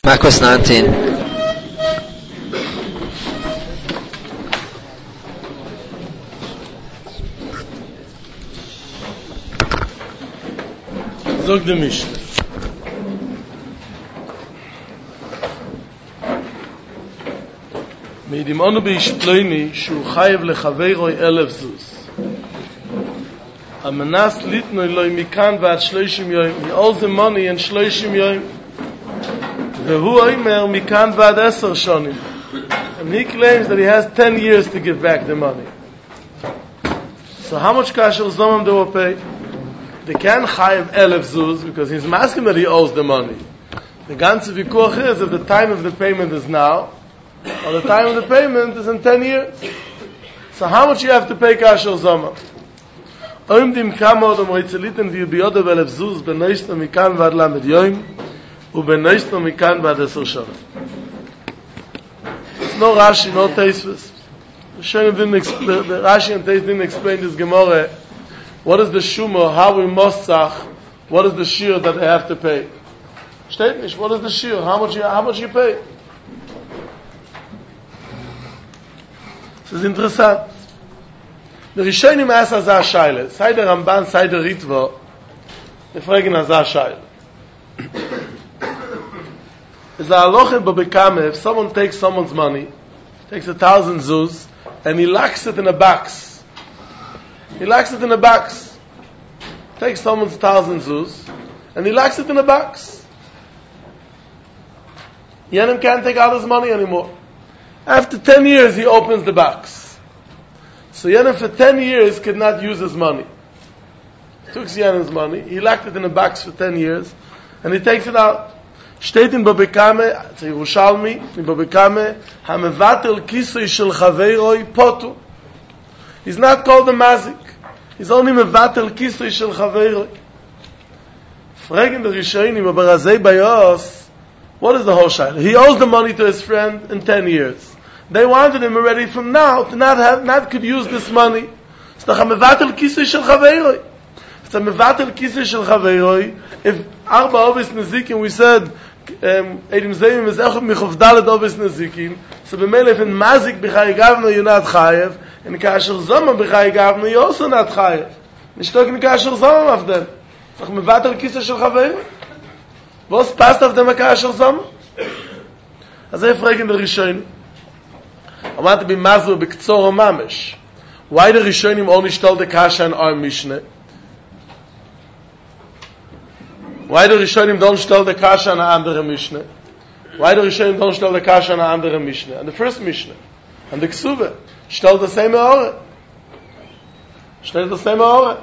Makos 19. Zog de Mishnah. Meidim onu beishploini shu chayev lechaveiroi 1,000 zuz. Amanas litnoi loi mikan ועד 30 yom. He owes the money in 30 yom. Vehu oimer mikan ועד 10 shonim. And he claims that he has 10 years to give back the money. So how much kasher zomam they will pay? They can't chayev 1,000 zuz because he's asking that he owes the money. The ganze vikuach is if the time of the payment is now, or the time of the payment is in 10 years. So how much you have to pay kasher zomam? Oim dim kama odom oitzelitin vi biyode 1,000 zuz benoishto mikan ועד lamed yoim ובenoishto mikan ועד 10 shonim. It's no Rashi, no Tosfos. The Rashi and Tosfos didn't explain this Gemara. What is the shumah? How we mosach? What is the shir that they have to pay? Steht nicht. What is the shir? How much you pay? Das ist interessant. Der Rishonim ask Azar Shaila. Sei der Ramban, sei der Ritva. They fragen Azar Shaila. Is a halacha b'bekame, if someone takes someone's money, takes 1,000 zuz, and he locks it in a box. He locks it in a box. Takes someone's 1,000 zuz, and he locks it in a box. Yenim can't take out his money anymore. After 10 years, he opens the box. So Yenim for 10 years could not use his money. Took Yenim's money, he locked it in a box for 10 years, and he takes it out. Steht in Babekame, it's a Yerushalmi, in Babekame, Hamevatel kisoi shel chaveiroi potu. He's not called a mazik. He's only mevatel kisoi shel chaveiroi. Fragen the Rishonim, aber Razei Bayos, what is the whole shayla? He owes the money to his friend in 10 years. They wanted him already from now to not could use this money. It's the Hamevatel kisoi shel chaveiroi. It's a mevatel kisoi shel chaveiroi. If Arba Ovis Nezikin, we said, Eidim Zeim is Echot Michov Dalet Ovis Nezikin, so b'meile if in Mazik b'chai gavno you're not chayev, and Kasher Zoma b'chai gavno you're also not chayev. Nishtok in Kasher Zoma of them. Sag mevatel kisoi shel chaveiroi. Was passt auf dem Kasher Zoma? Also ich frage in der Rishonim. Amante bi Mazu b'ktzor mamesh. Why the Rishonim only stole the Kasher in our Mishnah? Why the Rishonim don't stell the kasha on a andere Mishnah? Why the Rishonim don't stell the kasha on a andere Mishnah? And the first Mishnah, and the Ksuva, stell the same Ore. Stell the same Ore.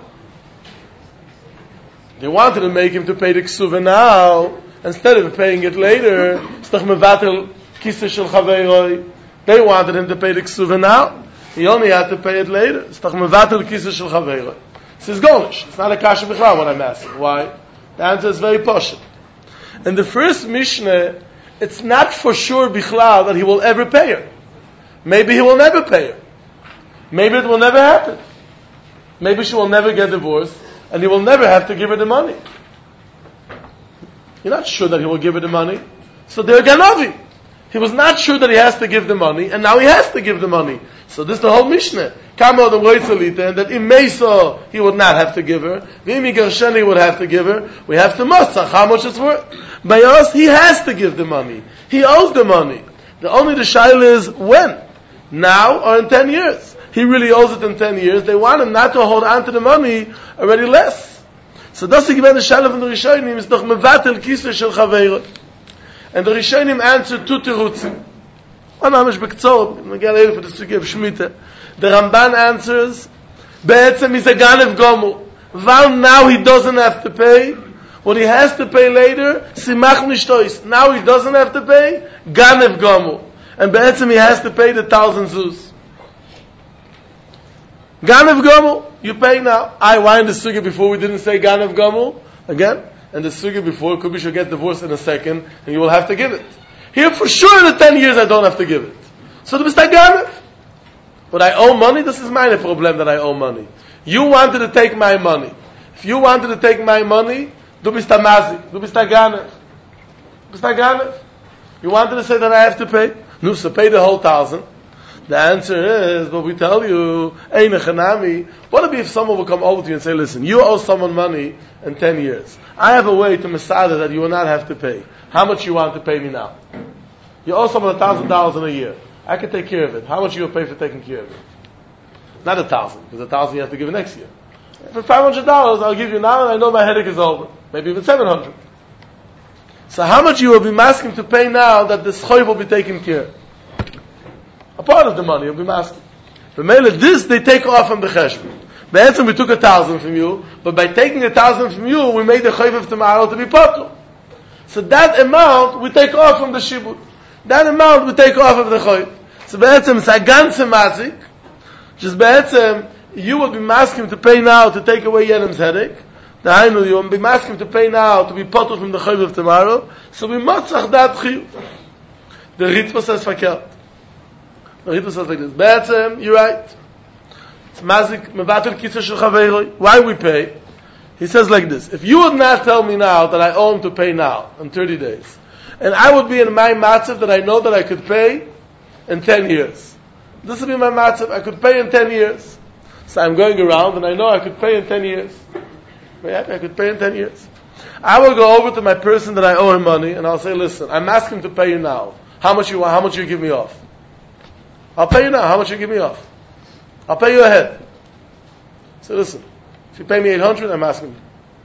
They wanted to make him to pay the Ksuva now, instead of paying it later. Stach mevatel kisei shel chaveiroi. They wanted him to pay the Ksuva now. He only had to pay it later. Stach mevatel kisei shel chaveiroi. This is Golish. It's not a kasha b'chlau what I'm asking. Why? The answer is very posh. In the first Mishnah, it's not for sure bichlal that he will ever pay her. Maybe he will never pay her. Maybe it will never happen. Maybe she will never get divorced, and he will never have to give her the money. You're not sure that he will give her the money. So they're Ganavi. He was not sure that he has to give the money, and now he has to give the money. So this is the whole Mishnah. Kamo the Roitzelita, and that in Mesa he would not have to give her. V'imi Gersheni would have to give her. We have to Mosach, how much it's worth. By us, he has to give the money. He owes the money. The shaila is when? Now or in 10 years? He really owes it in 10 years. They want him not to hold on to the money already less. So that's the given the shaila from the Rishonim is doch mevatel kisei shel chaveiroi. And the Rishonim answered two terutzim. One mamish b'ktzor, we get later for the sugya of Shemitah. The Ramban answers, Be'etzem is a ganev gomu. While now he doesn't have to pay, what he has to pay later, simach nishtois. Now he doesn't have to pay, ganev gomu. And Be'etzem he has to pay the 1,000 zuz. Ganev gomu, you pay now. Why in the sugya before we didn't say ganev gomu? Again? And the sugya before, could be she'll get divorced in a second, and you will have to give it. Here, for sure, in the 10 years, I don't have to give it. So the mistake ganev. But I owe money, this is my problem that I owe money. You wanted to take my money. If you wanted to take my money, du bist a mazik, du bist a ganev. Du bist a ganev. You wanted to say that I have to pay? No, so pay the whole 1,000. The answer is, but we tell you, Eine Chanami, what if someone will come over to you and say, listen, you owe someone money in 10 years. I have a way to Masada that you will not have to pay. How much you want to pay me now? You owe someone $1,000 in a year. I can take care of it. How much you will pay for taking care of it? Not 1,000, because 1,000 you have to give next year. For $500, I'll give you now, and I know my headache is over. Maybe even 700. So how much you will be asking to pay now that this choiv will be taken care of? A part of the money will be masking. For this they take off from the cheshbon. The answer, we took 1,000 from you, but by taking 1,000 from you, we made the choiv of tomorrow to be potul. So that amount we take off from the shibud. That amount we take off of the choiv. So be'etzem it's a ganze mazik. Just be'etzem you will be masking to pay now to take away Yenim's headache. The Hainu, you will be masking to pay now to be potul from the choiv of tomorrow. So we matzach that chiyuv. The Ritva says fakert. The Ritva says like this. Be'etzem, you're right. It's mazik mevatel kisah shel chaveiroi. Why we pay? He says like this. If you would not tell me now that I owe him to pay now in 30 days, and I would be in my matzav that I know that I could pay in 10 years. This would be my matzav. I could pay in 10 years. So I'm going around and I know I could pay in 10 years. Very happy I could pay in 10 years. I will go over to my person that I owe him money and I'll say, listen, I'm asking to pay you now. How much you want? How much you give me off? I'll pay you now. How much you give me off? I'll pay you ahead. So listen, if you pay me $800, I'm asking.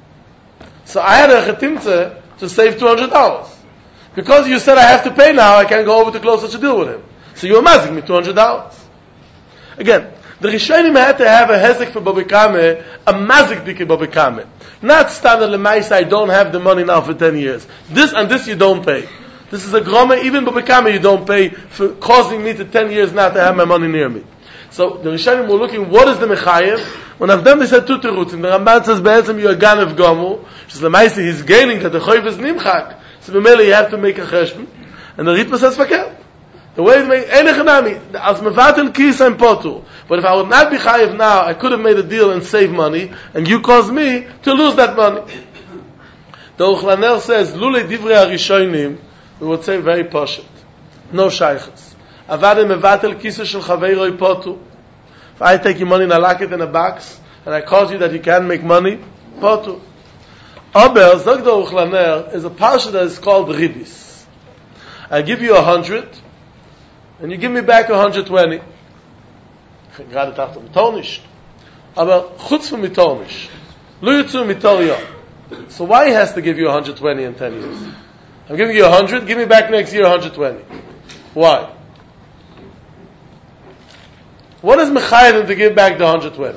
So I had a chetimtze to save $200. Because you said I have to pay now, I can't go over to close such a deal with him. So you're asking me $200. Again, the Rishonim had to have a hezek for Babikame, a mazik dike Babikame. Not standard lemaisa, I don't have the money now for 10 years. This and this you don't pay. This is a groma, even Babikame you don't pay for causing me to 10 years not to have my money near me. So the Rishonim were looking, what is the mechayev? When of them they said two terutzim. The Ramban says, be'etzem you are ganev gomu. Just lemaisa, he's gaining that the choiv is nimchak. So b'mele you have to make a cheshbon. And the Ritva says fakir. The way to make enechanami as mevatel kis and potu. But if I would not be chayiv now, I could have made a deal and saved money, and you caused me to lose that money. The Uchlaner says lule divrei harishonim, we would say very poshut, no shaychus. Avade mevatel kis shel chaveiroi potu. If I take your money and I lock it in a box, and I cause you that you can't make money, potu. Aber zog the Uchlaner is a parsha that is called ribis. I give you 100. And you give me back 120. Gerade dachte, mitor nicht. Aber chutz von mitor nicht. Lo yitzu mitor yo. So why he has to give you 120 in 10 years? I'm giving you 100, give me back next year 120. Why? What is mechayev to give back the 120?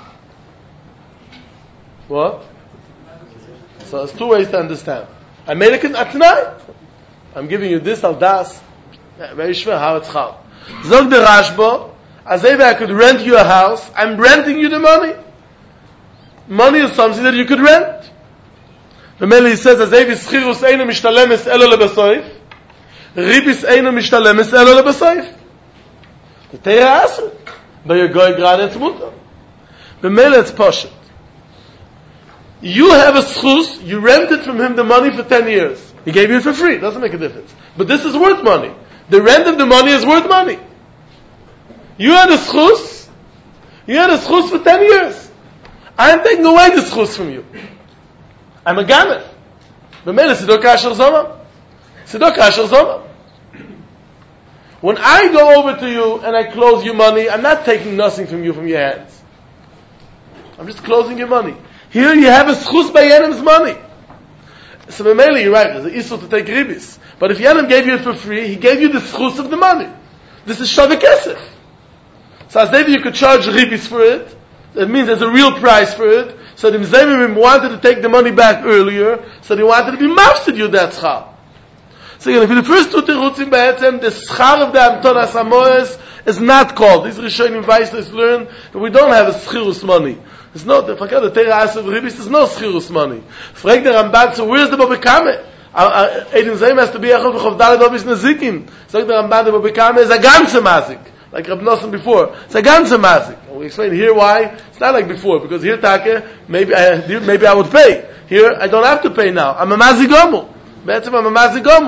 What? So there's two ways to understand. I made a tonight. I'm giving you this al das. Very schwer, how it's chal. Zog the Rashba, as if I could rent you a house, I'm renting you the money. Money is something that you could rent. The Meli says, as if schirus einu mishtalemes elo lebesoif, ribis einu mishtalemes elo lebesoif. The Teira asr, but you're going gran and tzmuta. The Meli it's poshet. You have a schus, you rented from him the money for 10 years. He gave you it for free, doesn't make a difference. But this is worth money. The rent of the money is worth money. You had a schus. You had a schus for 10 years. I'm taking away the schus from you. I'm a ganer. B'mele sidok kasher zoma. Sidok kasher zoma. When I go over to you and I close your money, I'm not taking nothing from you from your hands. I'm just closing your money. Here you have a schus by Yenim's money. So b'mele, you're right. There's an issue to take ribis. But if Yenim gave you it for free, he gave you the schus of the money. This is shaveh kesef. So as maybe you could charge ribis for it, that means there's a real price for it. So the Mzemim wanted to take the money back earlier, so they wanted to be mafsid you that schar. So again, if the first two terutzim ba'etzem, the schar of the Amtonas Amoes is not called. These Rishonim Weisles learn that we don't have a schirus money. It's not, the Teira As of ribis, there's no schirus money. Frag the Ramban, so where's the Babikame? Edin Zayim has to be Echov V'chov Daled Obis Nezikim. So the Ramban, the Babikame is a ganze mazik. Like Rab Nosson before. It's a ganze mazik. And we explain here why. It's not like before, because here Take, maybe I would pay. Here, I don't have to pay now. I'm a mazigomu. Be'etzem, I'm a mazigomu.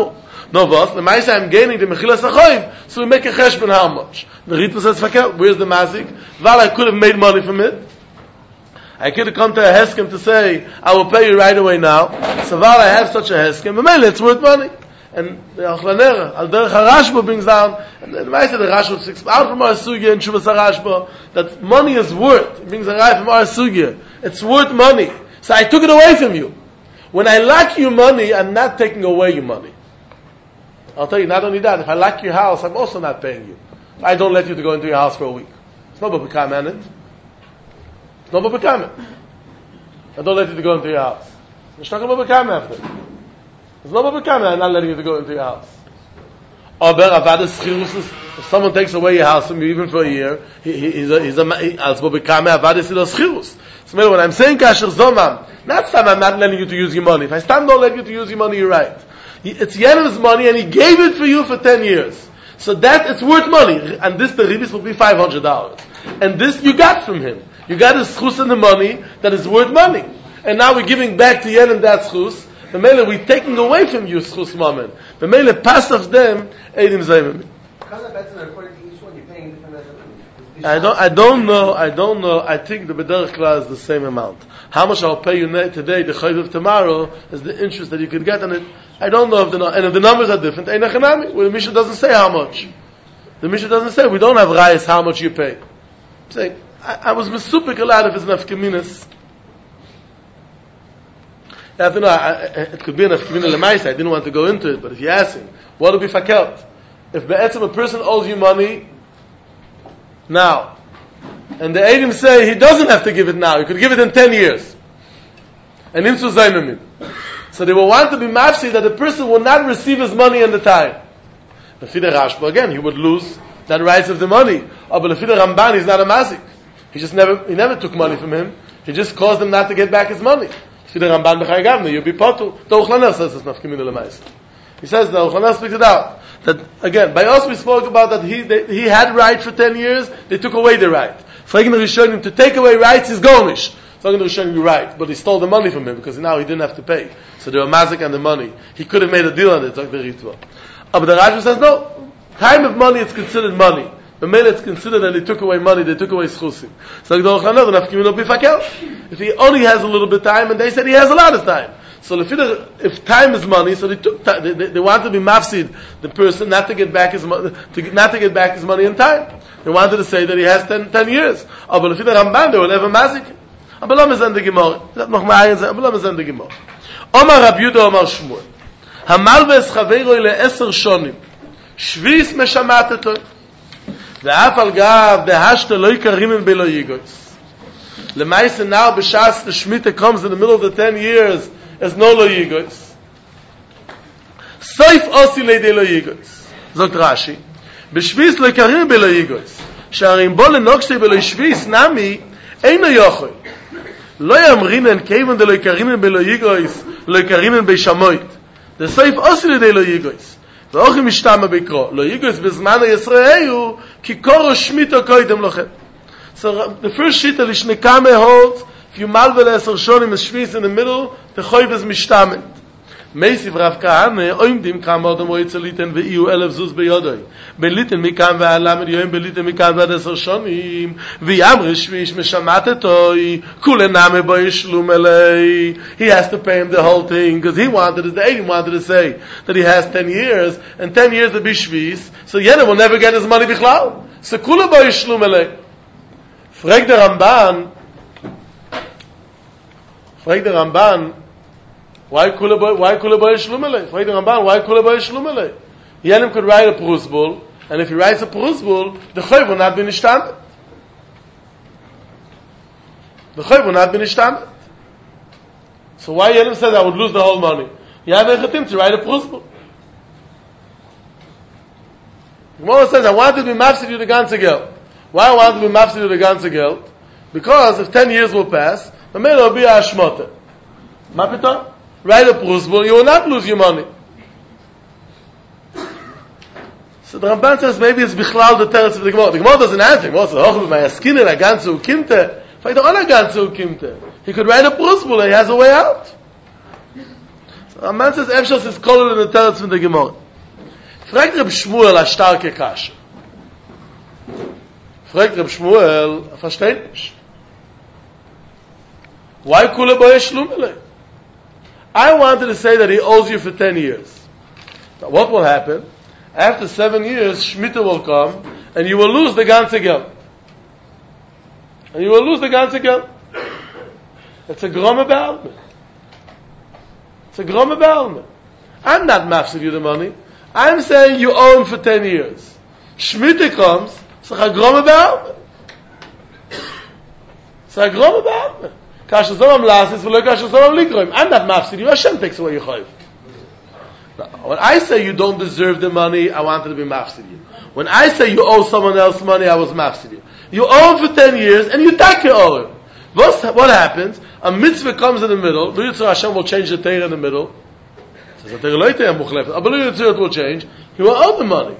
No, boss, the Maisa I'm gaining the Mechilas HaChoyim, so we make a cheshbon how much. The Ritva says, Fakel, where's the Mazik? Well, I could have made money from it. I could have come to a Heskem to say, I will pay you right away now. So while I have such a Heskem, it's worth money. And the Achlaner, Al Derech HaRashba brings down, and the Maisa the Rashba speaks out from our Sugya and Shuvas HaRashba, that money is worth. It brings a right from our Sugya. It's worth money. So I took it away from you. When I lack you money, I'm not taking away your money. I'll tell you, not only that, if I lack your house, I'm also not paying you. I don't let you to go into your house for a week. It's not Babakam on it. It's not Babakam. I don't let you to go into your house. It's not Babakam after. It's not Babakam, I'm not letting you to go into your house. If someone takes away your house from you even for a year, he's as Babakam, Avadis is a schirus. So when I'm saying Kasher Zomam, not Stam, I'm not letting you to use your money. If I Stam don't let you to use your money, you're right. It's Yenim's money and he gave it for you for 10 years. So that it's worth money. And this, the ribis will be $500. And this you got from him. You got his schus in the money that is worth money. And now we're giving back to Yenim that schus. The mele we're taking away from you schus moment. The mele pass of them, Eidim Zaymim. I don't know. I think the B'derech Kla is the same amount. How much I'll pay you today, the chayv of tomorrow, is the interest that you could get on it. I don't know if the numbers are different. Ein Achanami, where the Mishnah doesn't say how much. The Mishnah doesn't say, we don't have rayas how much you pay. I'm saying, I was mesupik a lot if it's enough keminas. You have to know, it could be enough kemina lemaisa. I didn't want to go into it, but if you ask him, what would be fakelt? If be'etzim a person owes you money now, and the Eidim say he doesn't have to give it now, he could give it in 10 years. And Imsu Zainamim. So they will want to be mafsi that the person will not receive his money in the time. Lefida Rashba, again, he would lose that rights of the money. But Lefida Ramban, he's not a mazik. He never took money from him. He just caused him not to get back his money. Lefida Ramban b'chai gavna, you'll be potu. The Uchlaner says it's not Kiminu L'mais. He says, the Uchlaner speaks it out. That, again, by us we spoke about that he had right for 10 years, they took away the right. Fragging the Rishonim, to take away rights is Gornish. Fragging the Rishonim, you're right, but he stole the money from him, because now he didn't have to pay. So they were mazik on the money. He could have made a deal on it, like the Ritva. But the Rashba says, no, time of money it's considered money. The male it's considered that they took away money, they took away schusim. So if he only has a little bit of time, and they said he has a lot of time. So if time is money, so they took time, they wanted to be mafsid the person not to get back his money, not to get back his money in time. They wanted to say that he has 10 years. Aber if the Ramban, they will never mazik. Aber lass mir sagen die Gemara. Noch mal eins, aber lass mir sagen die Gemara. Omar Rab Yuda Omar Shmuel. Hamal ves chaveiro le 10 shonim. Shvis meshamateto. Ve'af al gav dehashta lo yikarim belo yigois. Lemaise now b'shas the Shemitah comes in the middle of the 10 years. Es no lo yigois. Soif osi leidei lo yigois. Zot Rashi. B'shvis lo yikarim belo yigois. Sharim bo lenokshte belo shvis nami eino yochoi. לא ימרינן כיוון דלא יקרימן בלא יגויס לא יקרימן בשמוית the soif osi leidei lo yigois. ואוכי משתמה בקרו לא yigois בזמן הישראל כי קורו שמיטו קוידם לכם. So the first shita Lishnekame holds, if you malvel 10 shonim is shvis in the middle, the choiv is mishtamet. Meisiv Rav Kahane, oimdim kam odom oitzaliten ve'iu 1000 zuz beyodoi. Beliten mikam ve'alamed yoim beliten mikam ve'ad 10 shonim. V'yamre shvish meshamatetoy. Kule name bo yishlum elei. He has to pay him the whole thing, because the Eidim wanted to say that he has 10 years, and 10 years to be shvis, so Yenim will never get his money bichlal. So kule bo yishlum elei. Frag der Ramban, why kule boy shlumele? Frag der Ramban, why kule boy shlumele? Yenim could write a prusbul, and if he writes a prusbul, the chayv will not be nishtamet. So why Yenim said I would lose the whole money? You have a chetim to write a prusbul. Gemara says, I want to be mafsid you the ganze geld. Why I want to be mafsid you the ganze geld? Because if 10 years will pass, the man will be a shmota. Mapita? Write a prusbul, you will not lose your money. So the Ramban says maybe it's bichlal the teretz of the Gemara. The Gemara doesn't answer. The Gemara says, oh, my askinen, a ganze ukimte. If I don't want a ganze ukimte, he could write a prusbul and he has a way out. So the Ramban says, Efshas is called in the teretz of the Gemara. Fragt Reb Shmuel a starke Kasche. Fragt Reb Shmuel, versteht nicht. Why kule boy shlumele? I wanted to say that he owes you for 10 years. Now what will happen? After 7 years, Shemitah will come, and you will lose the ganze Geld. And you will lose the ganze Geld. It's a grome be'alme. It's a grome be'alme. I'm not mafsid you the money. I'm saying you owe him for 10 years. Shemitah comes, it's a grome be'alme. It's a grome be'alme. Kasha Zoram lasis, v'lo Kasha Zoram likroim. I'm not mafsid you. Hashem takes away your chayv. When I say you don't deserve the money, I wanted to be mafsid you. When I say you owe someone else money, I was mafsid you. You owe him for 10 years, and you take your owe him. What happens? A mitzvah comes in the middle. Lo Yitzhak Hashem will change the Torah in the middle. Says the Torah lo Torah muchlefet. But Lo Yitzhak it will change. He will owe the money.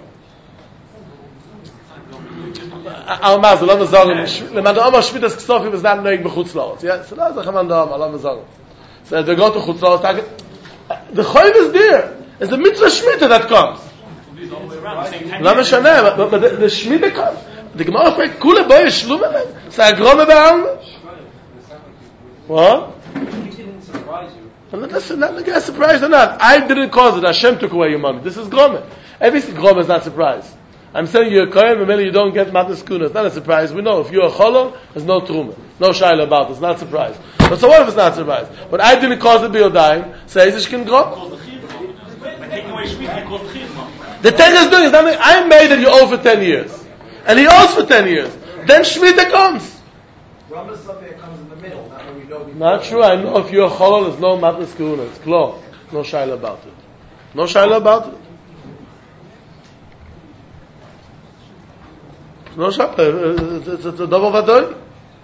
Almaz, Allah me sagen, le man da Oma Shmitas Ksofim is not knowing b'chutz laos. Yeah, so that's the man da Oma, Allah me sagen. So they go to chutz laos. The chayv is there. It's the mitzvah Shmita that comes. Lama Shaneh, but the Shmita comes. The Gemara fragt, Kule boy shlumele? It's a grome be'alme? What? He didn't surprise you. Listen, not get surprised or not. I didn't cause it. Hashem took away your money. This is grome. Everything grome is not surprise. I'm saying you're a kohen, and maybe you don't get matnas kuna. It's not a surprise. We know if you're a cholol, there's no truma, no shaila about it. It's not a surprise. But so what if it's not a surprise? But I didn't cause it biyodayim. Says it can grow. The ten is doing is nothing. I made it you owe for 10 years, and he owes for 10 years. Then Shemitah comes. Comes in the middle. Not true. I know if you're a cholol, there's no matnas kuna. It's klo. No shaila about it. No shaila about it. No shaila. It's a double vadoy.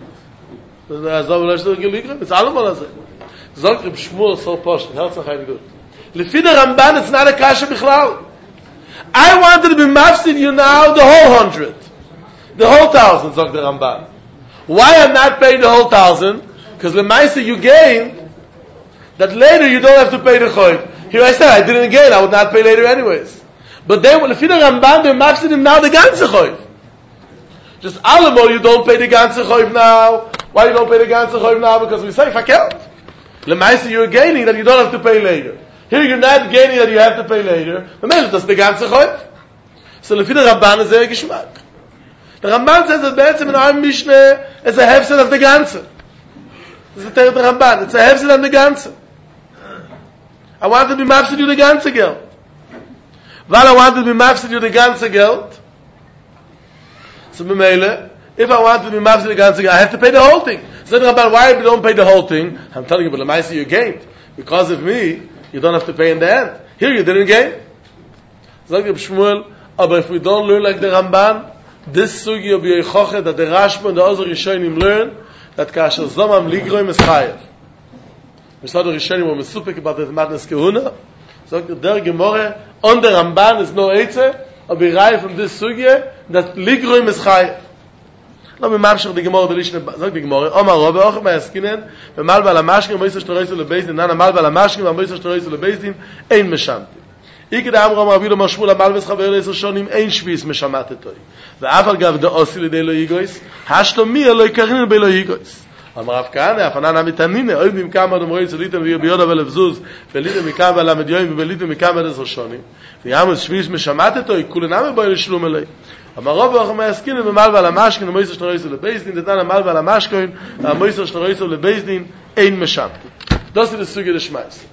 It's allemal as it. Zog Reb Shmuel so posh. How's it going good? Lefi the Ramban, it's not a kasha bichlal. I wanted to be mafsid you now the whole 100, the whole 1,000. Zog the Ramban. Why I'm not paying the whole 1,000? Because lemaisa you gain that later you don't have to pay the choiv. Here I said I didn't gain, I would not pay later anyways. But then lefi the Ramban, they're mafsid him now the ganze choiv. Just alamo you don't pay the ganze choiv now. Why you don't pay the ganze choiv now? Because we say fakelt. Lemaisa you're gaining that you don't have to pay later. Here you're not gaining that you have to pay later. The man does the ganze choiv. So lefi the Ramban is a geschmack. The Ramban says that be'etzem in our Mishnah is a hefset of the ganze. This is the Ramban. It's a hefset of the ganze. I want to be mafsid you the ganze geld. While I want to be mafsid you the ganze geld, so b'meile, if I want to be mafsid the ganze geld, I have to pay the whole thing. So the Ramban, why you don't pay the whole thing? I'm telling you, but l'maisa you gained. Because of me, you don't have to pay in the end. Here you didn't gain. Zog Reb Shmuel, but if we don't learn like the Ramban, this sugi of Yechoche that the Rashba and the other Rishonim learn that kasher zomam ligroim is chayev. Misad Rishonim were mesupik about the madness kehuna. So der Gemara on the Ramban is no eitze, or be rai from this sugi that ligroim is chayev. No me mamshach the Gemara the Lishne zog the Gemara Omar Rabbe och ma yaskinen bemal bal amashkim moiser shtoreis le bezdin nan mal bal amashkim moiser shtoreis le bezdin ein meshamti. Ik de Amram Avilo Mashmul amal ves chaver le shonim ein shvis meshamatetoy. ואף על גב דאוסי לידי לא יגויס, השלומי אלוהי קרין בלא יגויס. אמר רב כהנא, הפנן המתנינא, אוהב נמכמה דמרוי צליתם ביודע ולבזוז, וליתם מכמה ולמד יוים, וליתם מכמה עשר שונים. ויעמוד שביס משמטתו, כולנם בו לשלום אלוהי. אמר רב ואחר מהסכינן, ומל ועל המשכין, המויסר שנרויסו לבייסדין, דתן המל ועל המשכין, המויסר שנרויסו לבייסדין, אין משמתי. דוסי לסוגיה דשמייס.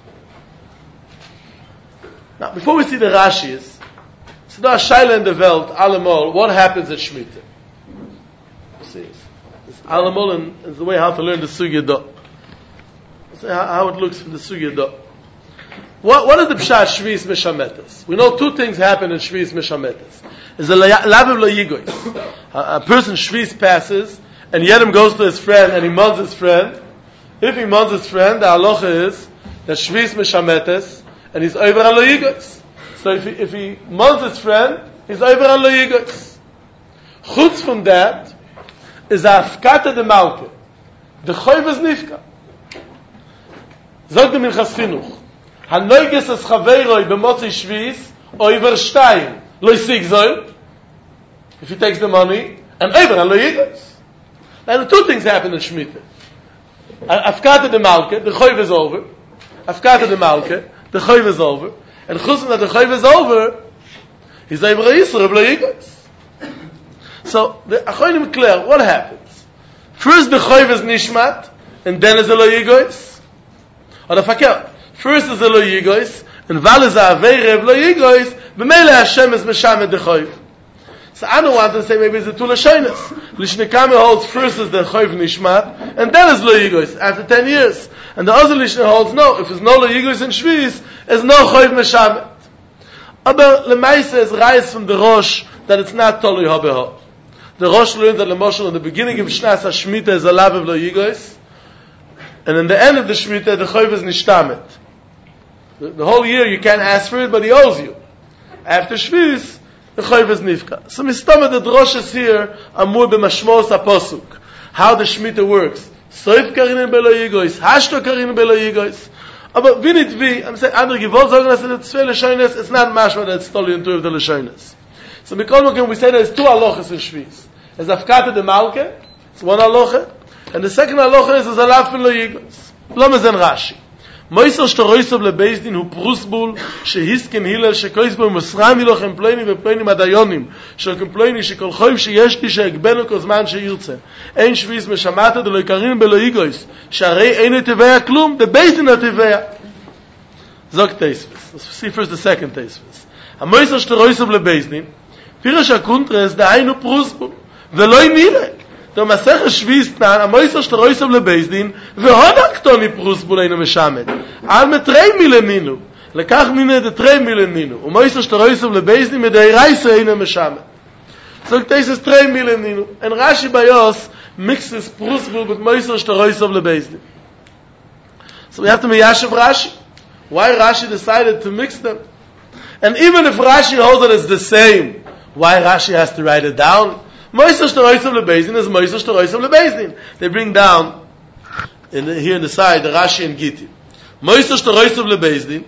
Now, before we see the Rashis, so now Shaila in the Welt, Alamol, what happens at Shemitah? See, Alamol and the way how to learn the Sugya Do. See how it looks from the Sugya Do. What is the Pshat Shvis Meshametas? We know two things happen in Shvis Meshametas. There's a Laviv Lo Yigois. A person Shvis passes, and Yedem goes to his friend, and he muns his friend. If he muns his friend, the halacha is that Shvis Meshametas, and he's over on Lo Yigois. So if he muns his friend, he's over on Lo Yigois. Chutz from that is a Afkata de Malke. The Choyv is Nifka. Zog dem Minchas Chinuch. Hanoiges es Chaveiroi b'motzi Shvis over stein, lo sig soil, if he takes the money, and over and lo yigos. Now, two things happen in Shemitah. Afkata de Malke, the Choyv is over. Afkata de Malke, the Choyv is over. And Chusm that the Choyv is over, he's over Yisra, lo yigos. So, the Achonim clear, what happens? First the Choyv is Nishmat, and then is the lo yigos. Or the Fakel. First is the lo yigos, and Val is the Aveirev lo yigos, b'meile Hashem is Meshamed the Choyv. So I don't want to say maybe it's a two Lashonos. Lishnikame holds first is the Choyv Nishmat, and then is lo yigos, after 10 years. And the other Lishna holds no, if there's no lo yigos in Shvis, there's no Choyv Meshamed. Aber Lemaise is rise from the Rosh, that it's not Tolui Habeho. The Rosh learned that Lemoshe in the beginning of Shnas HaShmita is a love of lo yigos, and in the end of the Shmita, the Choyv is Nishtamet. The whole year you can't ask for it, but he owes you. After Shvis, the Choyv is Nifka. So Mistama, the droshes here are more b'mashmos HaPosuk. How the Shmita works. Soif karinen belo yigos, hashto karinen belo yigos. But vinit vi, I'm saying, Andre Givol sagen, that it's zwei Lashonos, it's not mashma that it's totally into the Lashonos. So because we say there's two halachas in Shvis. There's Afkata de Malke, it's one halacha, and the second halacha is a lav lo yigos. Lo mezen Rashi. Moiser shtoroisov lebezdin hu prusbul shehisken hilel shekois bo musram ilochem ploini veploini madayonim shekem ploini shekol choyv sheyesh li sheekbenu kozman sheyirtze ein shvis meshamata de lo ikarin belo yigos sharei ein tevea klum the bezdin tevea zok teisves. Let's see first the second teisves. A moiser shtoroisov lebezdin pirish akuntres da ein hu prusbul veloi nire der Masech Shvis nan a moiser shtoroisov lebezdin vehodak toni prusbul ein meshamet al mit 3 mileninu lekach mine de 3 mileninu und moiser shtoroisov lebezdin mit der reise ein meshamet so this is 3 mileninu and Rashi bayos mixes prusbul with moiser shtoroisov lebezdin. So we have to miyashav Rashi. Why Rashi decided to mix them? And even if Rashi holds it as the same, why Rashi has to write it down? Moiser shtoroisov lebezdin is moiser shtoroisov lebezdin. They bring down here in the side the Rashi and Giti. Moiser shtoroisov lebezdin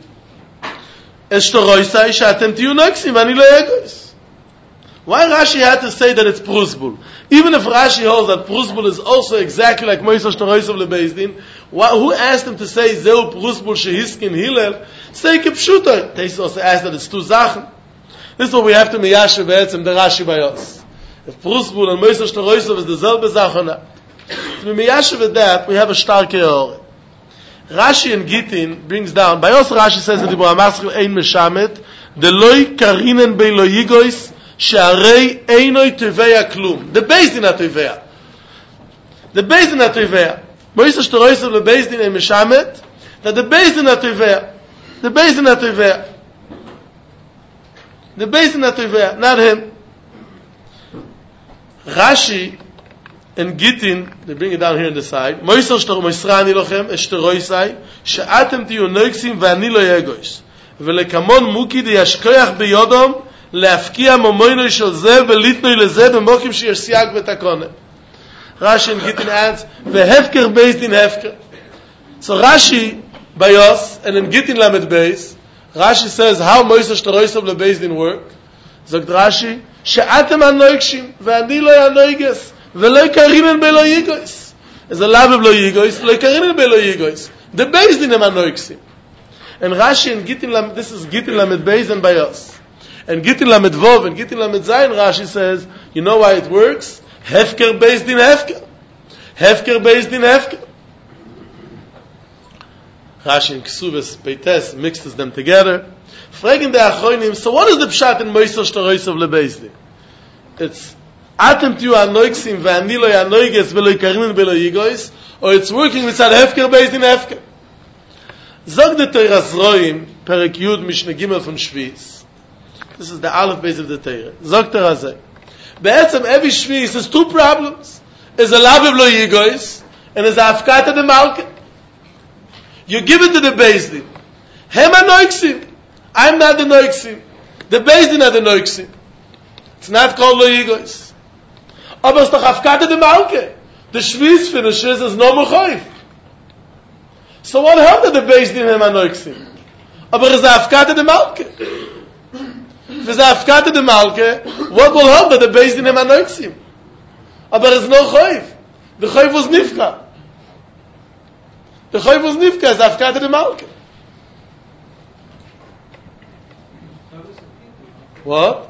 es shtoroisai she'atem tiyu noksim v'ani lo yigos. Why Rashi had to say that it's prusbul? Even if Rashi holds that prusbul is also exactly like moiser shtoroisov lebezdin, who asked him to say zeu prusbul shehiskin hillel? Say kipshuta. They also asked that it's two zachen. This is what we have to miyashav be'etzem the Rashi bayos. If prusbul and moiser shtoroisov is the zelbe zachana. To be miyashav with that, we have a starke ore. Rashi and Gittin brings down, bayos Rashi says in the Dibur HaMaschil ein meshamet, de loy karinen bei lo yigois, she'arei einoi tevea klum. The bezdin ha-tevea. The bezdin ha-tevea. Moiser shtoroisov lebezdin ein meshamet, that the bezdin ha-tevea. The bezdin ha-tevea. The bezdin ha-tevea, not him. Rashi and Gittin, they bring it down here on the side. Moiser moisrani lochem eshteroisai she'atem tiyu noiksim v'ani lo yegois v'lekamon muki de yashkoyach beyodom leafkia momoinoi shel zeh v'litnoi lezeh b'mokim sheyesh siag v'takone. Rashi and Gittin adds v'hefker bezdin hefker. So Rashi bayos and in Gittin lamed beis, Rashi says how moiser shtoroisov lebezdin work. Zogt Rashi she'atem anoikshim v'ani lo yanoiges v'lo karinen belo yigos. It's a love of lo yigos, lo karinen belo yigos. The bezdin em anoiksim. And Rashi and Gittin, this is Gittin lamed beis and bayos. And Gittin lamed vov and Gittin lamed zayin, Rashi says, you know why it works? Hefker bezdin hefker. Hefker bezdin hefker. Rashi and Ksubas Beites mixes them together. Fragen the Achronim, so what is the pshat in moiser shtoroisov lebezdin? It's atem tiyu anoiksim v'ani lo yanoiges v'lo karinen belo yigos, or it's working with hefker bezdin hefker. Zog the Torah Zroim, Perek Yud Mishnah Gimel from Shvis. This is the Aleph base of the Torah. Zog Torah Zeh. Be'etzem every Shvis has two problems. Is a lav of lo yigos, and is a afkata de malke. You give it to the bezdin. Hem anoiksim. I'm not the noiksim. The bezdin are the noiksim. It's not called lo yigos. Aber it's doch afkata de malke. The Shvis finishes as no mechoif. So what happened to the bezdin hem anoiksim? Aber it's afkata de malke. für the Afkate de Malke, what will help that the Beis Din are noixim? Aber it's no Choiv. The Choiv was Nifka. The Choiv was Nifka, it's Afkate de Malke. What?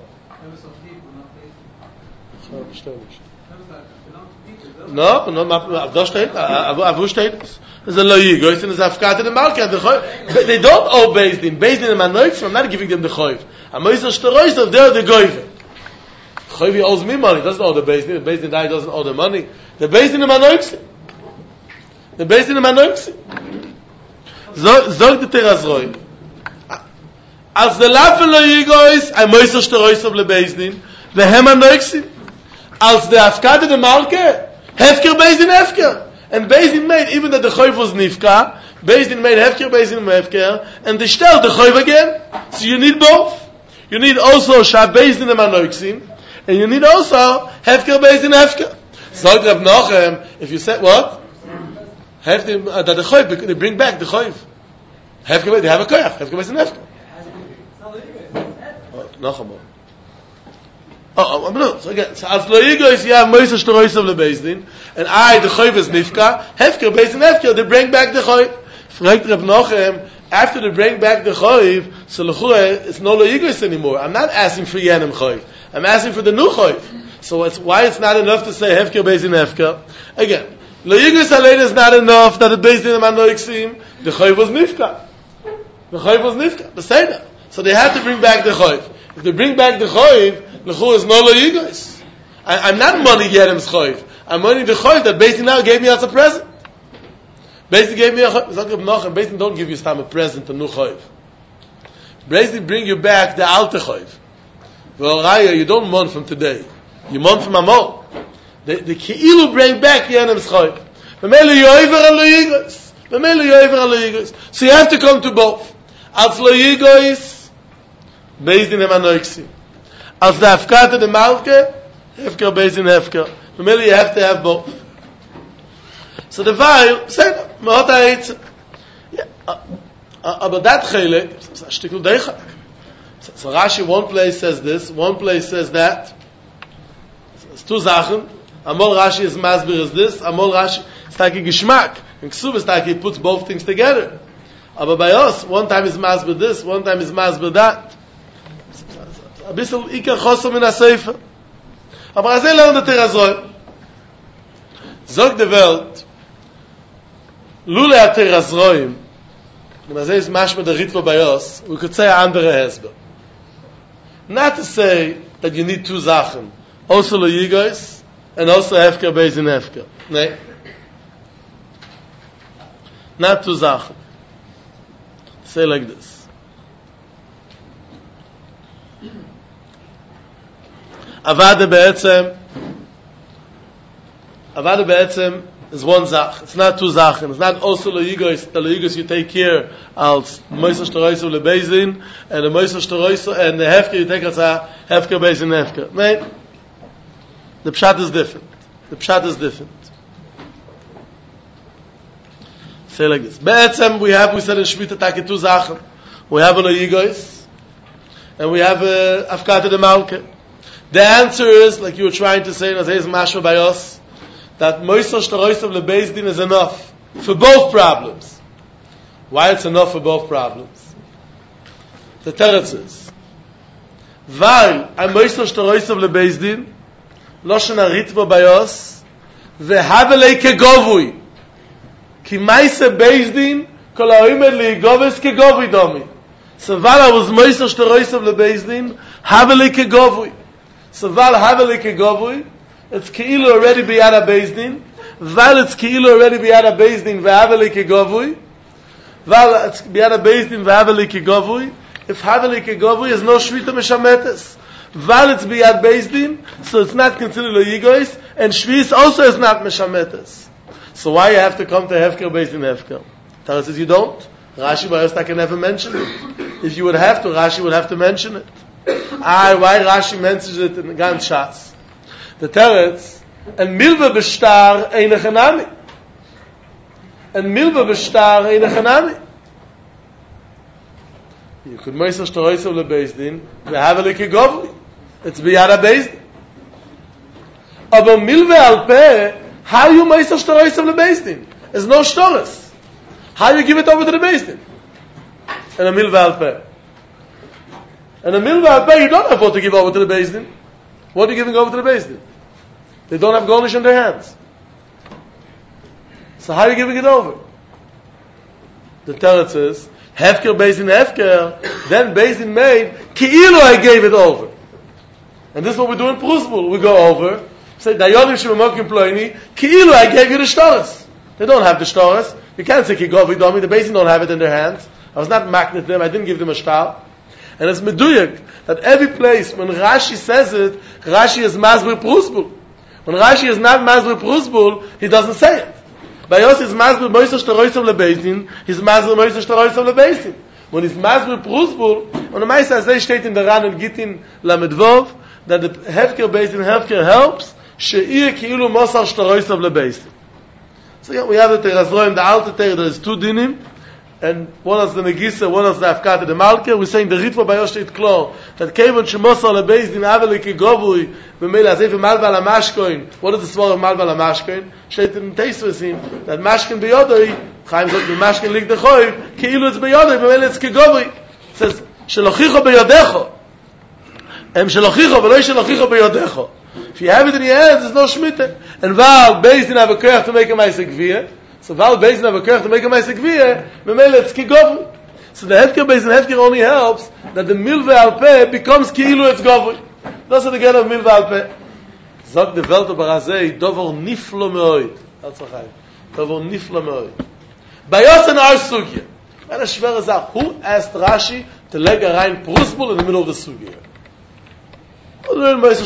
No, da steht, wo steht es? Es ist Loigo, es ist Afkate de Malke. They don't owe Beis Din. Beis Din are noixim, I'm not giving them the Choiv. I'm Moiser Shteroisav, they're the Goyve. Choiv owes me money, doesn't owe the Beis Din. The Beis Din doesn't owe the money. The Beis Din are noixim. The Beis Din are noixim. Zog the Terazroi. Als the Lafel Loigo is, I'm Moiser Shteroisav le Beis Din, vehem are noixim. Als the Afkate de Malke, Hefker Beis Din Hefker. And Beis Din made, even that the Choiv was Nifka, Beis Din made Hefker, Beis Din Hefker, and they still the Choiv again. So you need both. You need also Shah Beis Din Amanoixim, and you need also Hefker Beis Din Hefker. So Reb Nochem, if you said what? That the Choiv, they bring back the Choiv. Hefker, they have a Koyach, Hefker Beis Din Hefker. Nochem. So again, so as Loigo is Moiser Shteroisav le Beis Din, and the Choiv is Nifka, Hefker Beis Din Hefker, they bring back the Choiv. Fragt Reb Nochem, after they bring back the Choiv, so L'chura, it's no Loigos anymore. I'm not asking for Yenim Choiv. I'm asking for the new Choiv. So it's why it's not enough to say Hefker Beis Din Hefker. Again, Loigos Alein is not enough that the Beis Din Amanoixim, the Choiv was Nifka. The Choiv was Nifka. The Seder. So they had to bring back the Choiv. If they bring back the Choiv, L'chura is no Loigos. I'm not money Yenim's Choiv. I'm money the Choiv that Beis Din now gave me as a present. Beis Din gave me a Choiv. Beis Din don't give you a present, a new Choiv. Beis Din bring you back the alte Choiv. Well, Raya, you don't mourn from today. You mourn from Amor. The Ki'ilu bring back Yenim's Choiv. V'mele yoiver and loyigos. V'mele yoiver and loyigos. So you have to come to both. Als loyigos, Beis Din emanoixim. Als the Afkate de Malke, Hefker Beis Din Hefker. V'mele you have to have both. So the Weil, say, Mehot ha'etz. But that Chelek, it's a shtikul deichak. So Rashi, one place says this, one place says that. It's two Sachen. Amol Rashi is Masbir is this, Amol Rashi is Taki Gishmak. And Ksuv is Taki puts both things together. But by us, one time is Masbir this, one time is Masbir that. A bissel Iker Chosom in HaSeifer. Aber Azay lernt der Terazroi. Zog de Welt, Lule a Terazroim, and Azay is Mashma der Ritva by us, we could say andere Hezber. Not to say that you need two Sachen, also Loyigos, and also Hefker Beis Din Hefker. No. Not two Sachen. Say like this. Avada Be'etzem is one Zach. It's not two Zachen. It's not also Loyigos. The Loyigos you take care als Moiser Shteroisav le Beis Din, and the Moiser Shteroisav, and the Hefker you take as a Hefker Beis Din Hefker. No. The Pshat is different. The Pshat is different. Say like this. Be'etzem we said in Shmita Taki two Zachen. We have a Loyigos, and we have a Afkate de Malke. The answer is, like you were trying to say, as is Mashma by us, that Moiser Shteroisav le Beis Din is enough for both problems. Why it's enough for both problems? The Teretz is, Weil a Moiser Shteroisav le Beis Din, Loshen HaRitva by us, Ve'havelei kegovui, Ki Maise Beis Din, Kol ha'oimed li'igoves kegovui domi. So Weil I was Moiser Shteroisav le Beis Din, Havelei kegovui. So Val Havelei kegovui, it's Ke'ilu already biyad Beis Din. Val it's Ke'ilu already biyad Beis Din, ve'havelei kegovui. Val it's biyad Beis Din, ve'havelei kegovui. If Havelei kegovui is no Shvita Meshametes. Val it's biyad Beis Din, so it's not considered Loyigos, and Shvis also is not Meshametes. So why you have to come to Hefker Beis Din Hefker? Tara says you don't. Rashi Bayos can never mention it. If you would have to, Rashi would have to mention it. Why Rashi mentions it in the Gan Shas? The Teretz, and Milva B'shtar Eine Chanami. And Milva B'shtar Eine Chanami. You could Meiser Shtaroisav LeBezdin, we have a like Govli. It's Biyad HaBezdin. Aber Milve Alpeh, how you Meiser Shtaroisav LeBezdin? There's no Shtaros. How you give it over to the Bezdin? And a Milve Alpeh. And a Milve Alpeh, you don't have what to give over to the Bezdin. What are you giving over to the Bezdin? They don't have garnish in their hands. So how are you giving it over? The Teretz is, Hefker Bezdin Hefker, then Bezdin made, Ki'ilu I gave it over. And this is what we do in Prusbul. We go over, say, Dayonim Shememokim Ploini, Ki'ilu I gave you the Shtaros. They don't have the Shtaros. You can't say Kigovi Domi, the Bezdin don't have it in their hands. I was not magnet them, I didn't give them a shtar. And it's Meduyak, that every place, when Rashi says it, Rashi is Masber Prusbul. When Rashi is not Masber Prusbul, he doesn't say it. By Yos is Masber Moiser Shtaroisav LeBezdin, he's Masber Moiser Shtaroisav LeBezdin. When he's Masber Prusbul, when the Meise as they state in the Ran and Gittin Lamedvov, that the Hefker Bezdin Hefker helps, She'ir Ki'ilu Mosar Shtaroisav LeBezdin. So yeah, we have the Terazroim, the Alte Teir, there is two dinim, and one is the Negisa, one is the Afkata, the Malka. We're saying the Ritva by Yosh Teit Klo, that Kevon Shemosar LeBezdin Aveli Kigovui, V'mei Lazef Malva LaMashkoin. What is the sword of Malva LaMashkoin? Sheit in Teisvesim, that Mashkin Beyodoi, Chaim Zot, the Mashkin Lik Dechoiv, Ki'ilu it's Beyodoi, V'mei it's Kigovui. It says, Shelochicho Beyodecho. Shelochicho, V'loi Shelochicho Beyodecho. If you have it in your hands, there's no Shemitah. And Val Bezdin have a koyach to make a Maaseh Gviyah. So Val Bezdin have a koyach to make a Maaseh Gviyah, Memele it's Kigovui. So the Hefker Bezdin Hefker only helps that the Milve Alpeh becomes Ki'ilu it's Govui. That's the get of Milve Alpeh. Zog the Welt Barazei, Dovor Niflo Meoid. That's a chayim. Dovor Niflo Meoid. Bayos and our Sugya. And a Shver Zach, who asked Rashi to leg a rein Prusbul in the middle of the Sugya? This is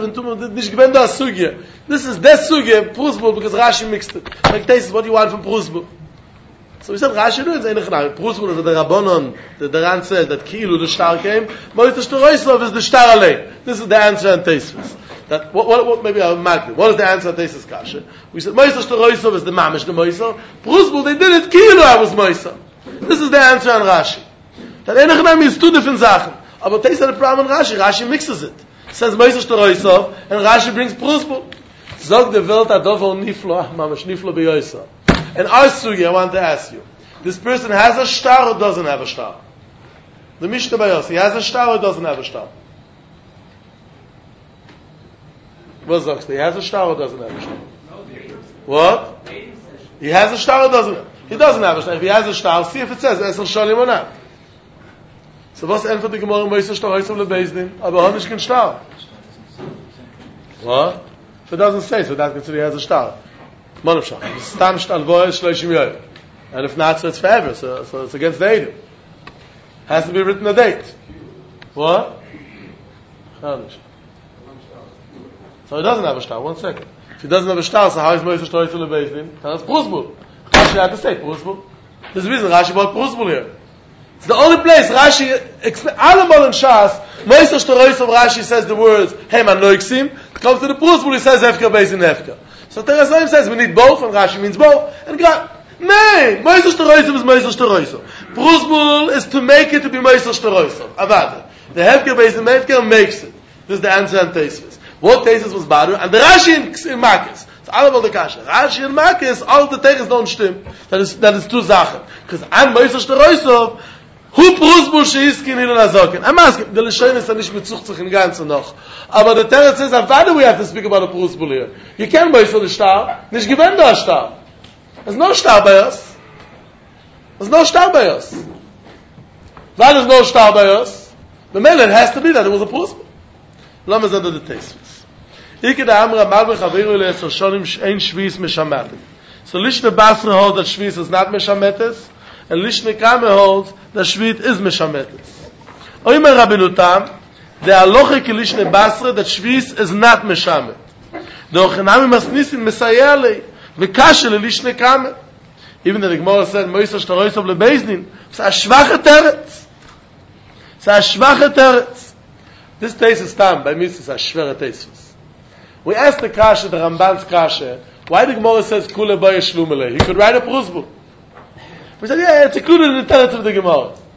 that sugya, Prusbul, because Rashi mixed it. Like this, what do you want from Prusbul? So we said Rashi knows anything. Prusbul is the Rabbanon, the Ran says that Ki'ilu the star came, Moises Shtaroisav is the star alei. This is the answer in Teisvis. That what maybe I'll mark it. What is the answer in Teisvis Kasha? We said Moises Shtaroisav is the Mamish the Moiser. Prusbul they did it. Ki'ilu I was Moiser. This is the answer in Rashi. That anything is two different Sachen. But Teisvis the problem in Rashi. Rashi mixes it. Says Moises Shtaroisav, and Rashi brings Prusbul. Zog the Welt Adovor Niflo, Mamash Niflo Beyoisa. And our sugi, I want to ask you, this person has a shtar or doesn't have a shtar? The Mishnah Bayos, he has a shtar or doesn't have a shtar? What Zog? He has a shtar or doesn't have a shtar? What? He has a shtar or doesn't? He doesn't have a shtar. If he has a shtar, see if it says Esel Shalim or not. So was einfach die Gemara Moises Shtaroisav LeBezdin, aber hat nicht kein Star. What? If it doesn't say, so that consider he has a star. Monofshach. Stam Shtal Voyes Shloishim Yoyim. And if not, so it's forever. So it's against the Eidim. Has to be written a date. What? So he doesn't have a star. 1 second. If he doesn't have a star, so how is Moises Shtaroisav LeBezdin? That's Prusbul. Rashi had to say Prusbul. There's a reason Rashi brought Prusbul here. It's the only place Rashi Alamal and Shas, Moises Shtaroisav Rashi says the words Hem Anoiksim. It comes to the Prusbul, he says Hefker Bezdin Hefker. So Terazayim says we need both, and Rashi means both. And God, nay, Moises Shtaroisav is Moises Shtaroisav. Prusbul is to make it to be Moises Shtaroisav. Avada. The Hefker Bezdin Hefker makes it. This is the answer on Teisvis. What Teisvis was Baru? And the Rashi in Makis. It's Alamal the Kasha. Rashi in Makis, all the Teires don't stim. That is two Sachen. Because I'm Moises Shtaroisav. Who Prusbul sheiskin hilun azokin? I'm asking. The Lishonim is nicht mitzuchtzich in ganze noch. Aber the Teretz says, why do we have to speak about a Prusbul here? You can't buy for the star. Nicht gewend a star. There's no star by us. There's no star by us. Why there's no star by us? The mail it has to be that it was a Prusbul. Lama zed the Teisvis. Ike da amra mal bechaviru le esor shonim ein shvis meshametet. So Lishne Basra holds that shvis is not meshametes. And Lishne Kame holds that Shvit is Meshametes. Oimer Rabbenutam, the Aloche ki Lishne Basra, that Shvis is not Meshamet. The Ochenami Masnisin Mesayale, Vekashe le Lishne Kame. Even the Gemara said, Moises Shtaroisav LeBezdin, it's a Shvache Teretz. It's a Shvache Teretz. This taste is tam, by me it's a Shvere Teisvis. We asked the Kashe, the Ramban's Kashe, why the Gemara says, Kule Boye Shlumele? He could write a Prusbul. We said, yeah, it's included in the Teretz of the Gemara.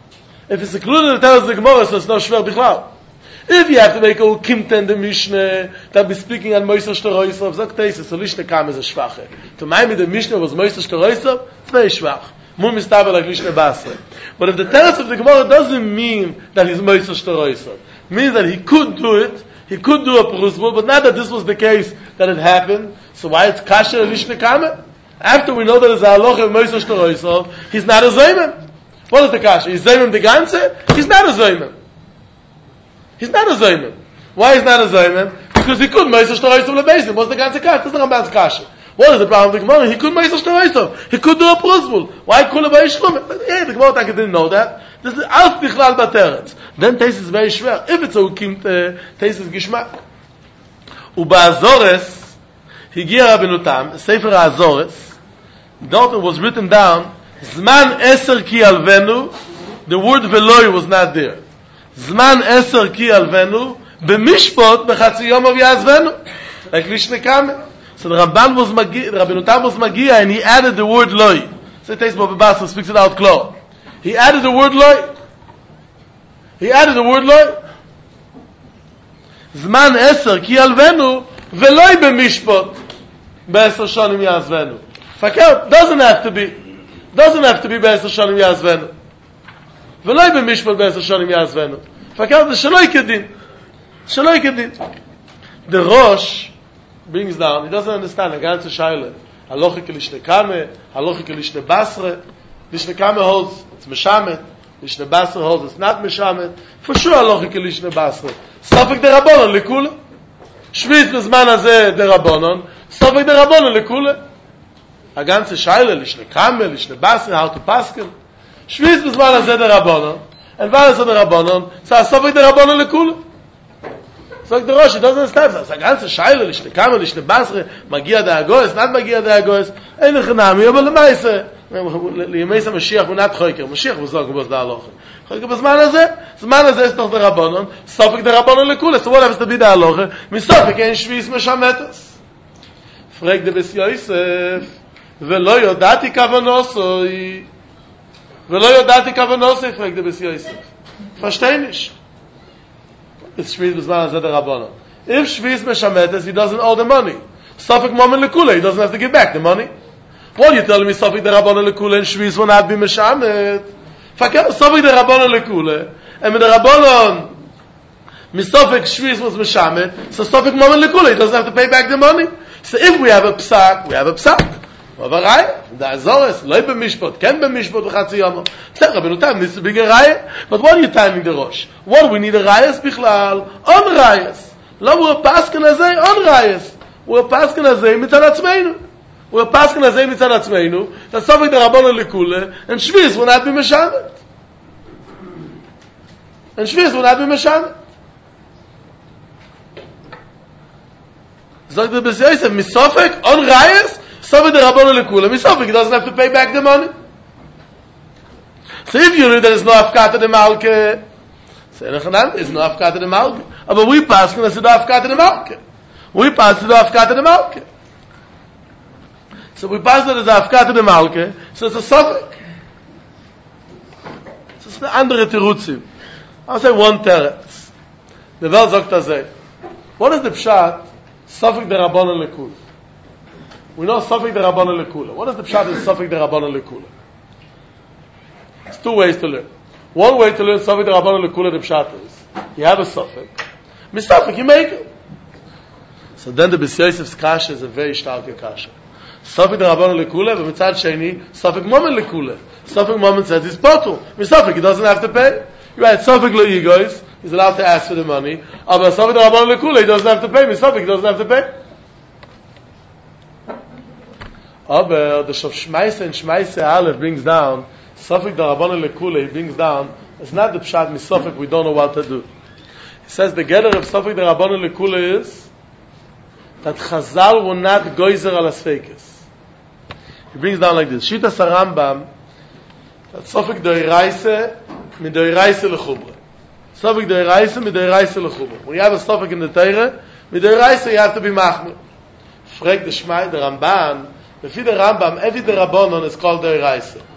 If it's included in the Teres of the Gemara, so it's not Shver Bichlal. If you have to make a Kimta in the Mishnah, that be speaking on Moisés Shtaroisov, Zok Teises, so Lishne Kam is a Shvache. To me, the Mishnah was Moisés Shtaroisov, it's very Shvach. Mum Mistaber like Lishne Basra. But if the Teres of the Gemara doesn't mean that he's Moisés Shtaroisov, means that he could do it, he could do a Perusbul, but not that this was the case that it happened, so why it's Kasher Lishne Kam? After we know that it's a halacha of Moisés Shtaroisov, he's not a Zayman. What is the Kasher? He's Zayman the Ganze? He's not a Zayman. He's not a Zayman. Why is not a Zayman? Because he could Moisés Shtaroisov lebeizim. What's the Ganze Kasher? This is the Ramban's Kasher. What is the problem with the Gemara? He could Moisés Shtaroisov. He could do a Perusbul. Why could he Bayishchum? Yeah, the Gemara didn't know that. This is Alf Bichlal Bateretz. Then taste is very schwer. If it's a Ukim, taste is Gishmak. Uba Azores, Higia Rabbeinu Tam, Sefer HaAzores, dort was written down, Zman Eser Ki Alvenu, the word Veloi was not there. Zman Eser Ki Alvenu, B'mishpot B'chatzi Yom of Yazvenu, like Lishne Kam. So the Ramban was Magia, Rabbeinu Tam was Magia, and he added the word Loi. So it takes Bobabasa, speaks it out clear. He added the word Loi. He added the word Loi. Zman Eser Ki Alvenu, Veloi B'mishpot B'Eser Shonim Yazvenu. Fakir doesn't have to be B'Eser Shonim Yazvenu. Veloi B'mishpot B'Eser Shonim Yazvenu. Fakir the Shaloi Kedin. The Rosh brings down, he doesn't understand the ganze Shaila. Halochik Lishne Kame, Halochik Lishne Basre. Lishne Kame holds it's Meshamet. Lishne Basre holds it's not Meshamet. For sure Halochik Lishne Basre. Sofik derabonon lekule. Shvit b'zman hazeh derabonon. Sofik derabonon lekule. A ganze Shaila Lishne Kame, Lishne Basre, how to paskel. Shvit b'zman hazeh derabonon. And what is derabonon? So Sofik derabonon lekule. So the Rosh doesn't understand. So a ganze Shaila Lishne Kame, Lishne Basre, Magia de Agoes, not Magia de Agoes. Ein lechanami, but lemaise. לימי המשיח הוא נת חויקר, משיח הוא זוג בו סדה הלוכה. חויקר בזמן הזה יש תוך דרבונון, סופק דרבונון לכולס, so what happens to be the הלוכה? מסופק אין שביס משמטס. פרק דבס יוסף, ולא יודעתי כוונוסוי, פרק דבס יוסף. פשטייניש. It's שביס בזמן הזה דרבונון. If שביס משמטס, he doesn't owe the money. סופק מומן לכולה, he doesn't have to give back the money. What are you telling me? Sofik the Rabbanon lekule and Shviz will not be Meshamet. Sofik the Rabbanon lekule and the Rabbanon Misofik Shviz was Meshamet. So Sofik Momen lekule, he doesn't have to pay back the money. So if we have a psak, we have a psak. Raya, the Azores, Loi b'mishpot, Ken b'mishpot v'chatzi yomo. Rabbeinu Tam needs to be a Raya. But what are you timing the Rosh? What do we need a Rayas bichlal? On Rayas. Lo we're paskin azay on Rayas. We're paskin azay mitzad atzmeinu. We're passing as a mitzad atzmeinu, that Sofik the Rabbanon lekule, and Shviz will not be Meshamet. Zog the Bes Yosef, Misofik, on Rayas, Sofik the Rabbanon lekule, Misofik, he doesn't have to pay back the money. So if you read there is no Afkata de Malke, say Nechanan, there is no Afkata de Malke. But we pass as no Afkata de Malke. So we pass it as a Afkata de Malke, so it's a Sofik. So it's an andere Terutzim. I'll say one teretz. The Vel Zogt Azeh. What is the Pshat? Sofik de Rabbanon lekule. We know Sofik de Rabbanon lekule. What is the Pshat in Sofik de Rabbanon lekule? It's two ways to learn. One way to learn Sofik de Rabbanon lekule, the Pshat is, you have a Sofik. Misofik, you make it. So then the Bes Yosef's Kasha is a very starke Kasha. Sofik the Rabbanon lekule, but mitzad sheni, Sofik Momen lekule. Sofik Momen says he's potul. Misofik, he doesn't have to pay. You're right, Sofik lo yigois, he's allowed to ask for the money. But Sofik the Rabbanon lekule, he doesn't have to pay. Misofik, he doesn't have to pay. Aber the Shof Shmaise and Shmaise Aleph brings down, Sofik the Rabbanon lekule, he brings down, it's not the Pshat Misofik, we don't know what to do. He says the gather of Sofik the Rabbanon lekule is that Chazal will not goizer al asfekes. He brings down like this. Shitas HaRambam, that Sofik doiraise, midoiraise lechubra. Sofik doiraise, midoiraise lechubra. When you have a Sofik in the Torah, midoiraise you have to be machmir. Frag the Shmai, the Ramban, the Rambam, every the Rabbanon is called doiraise.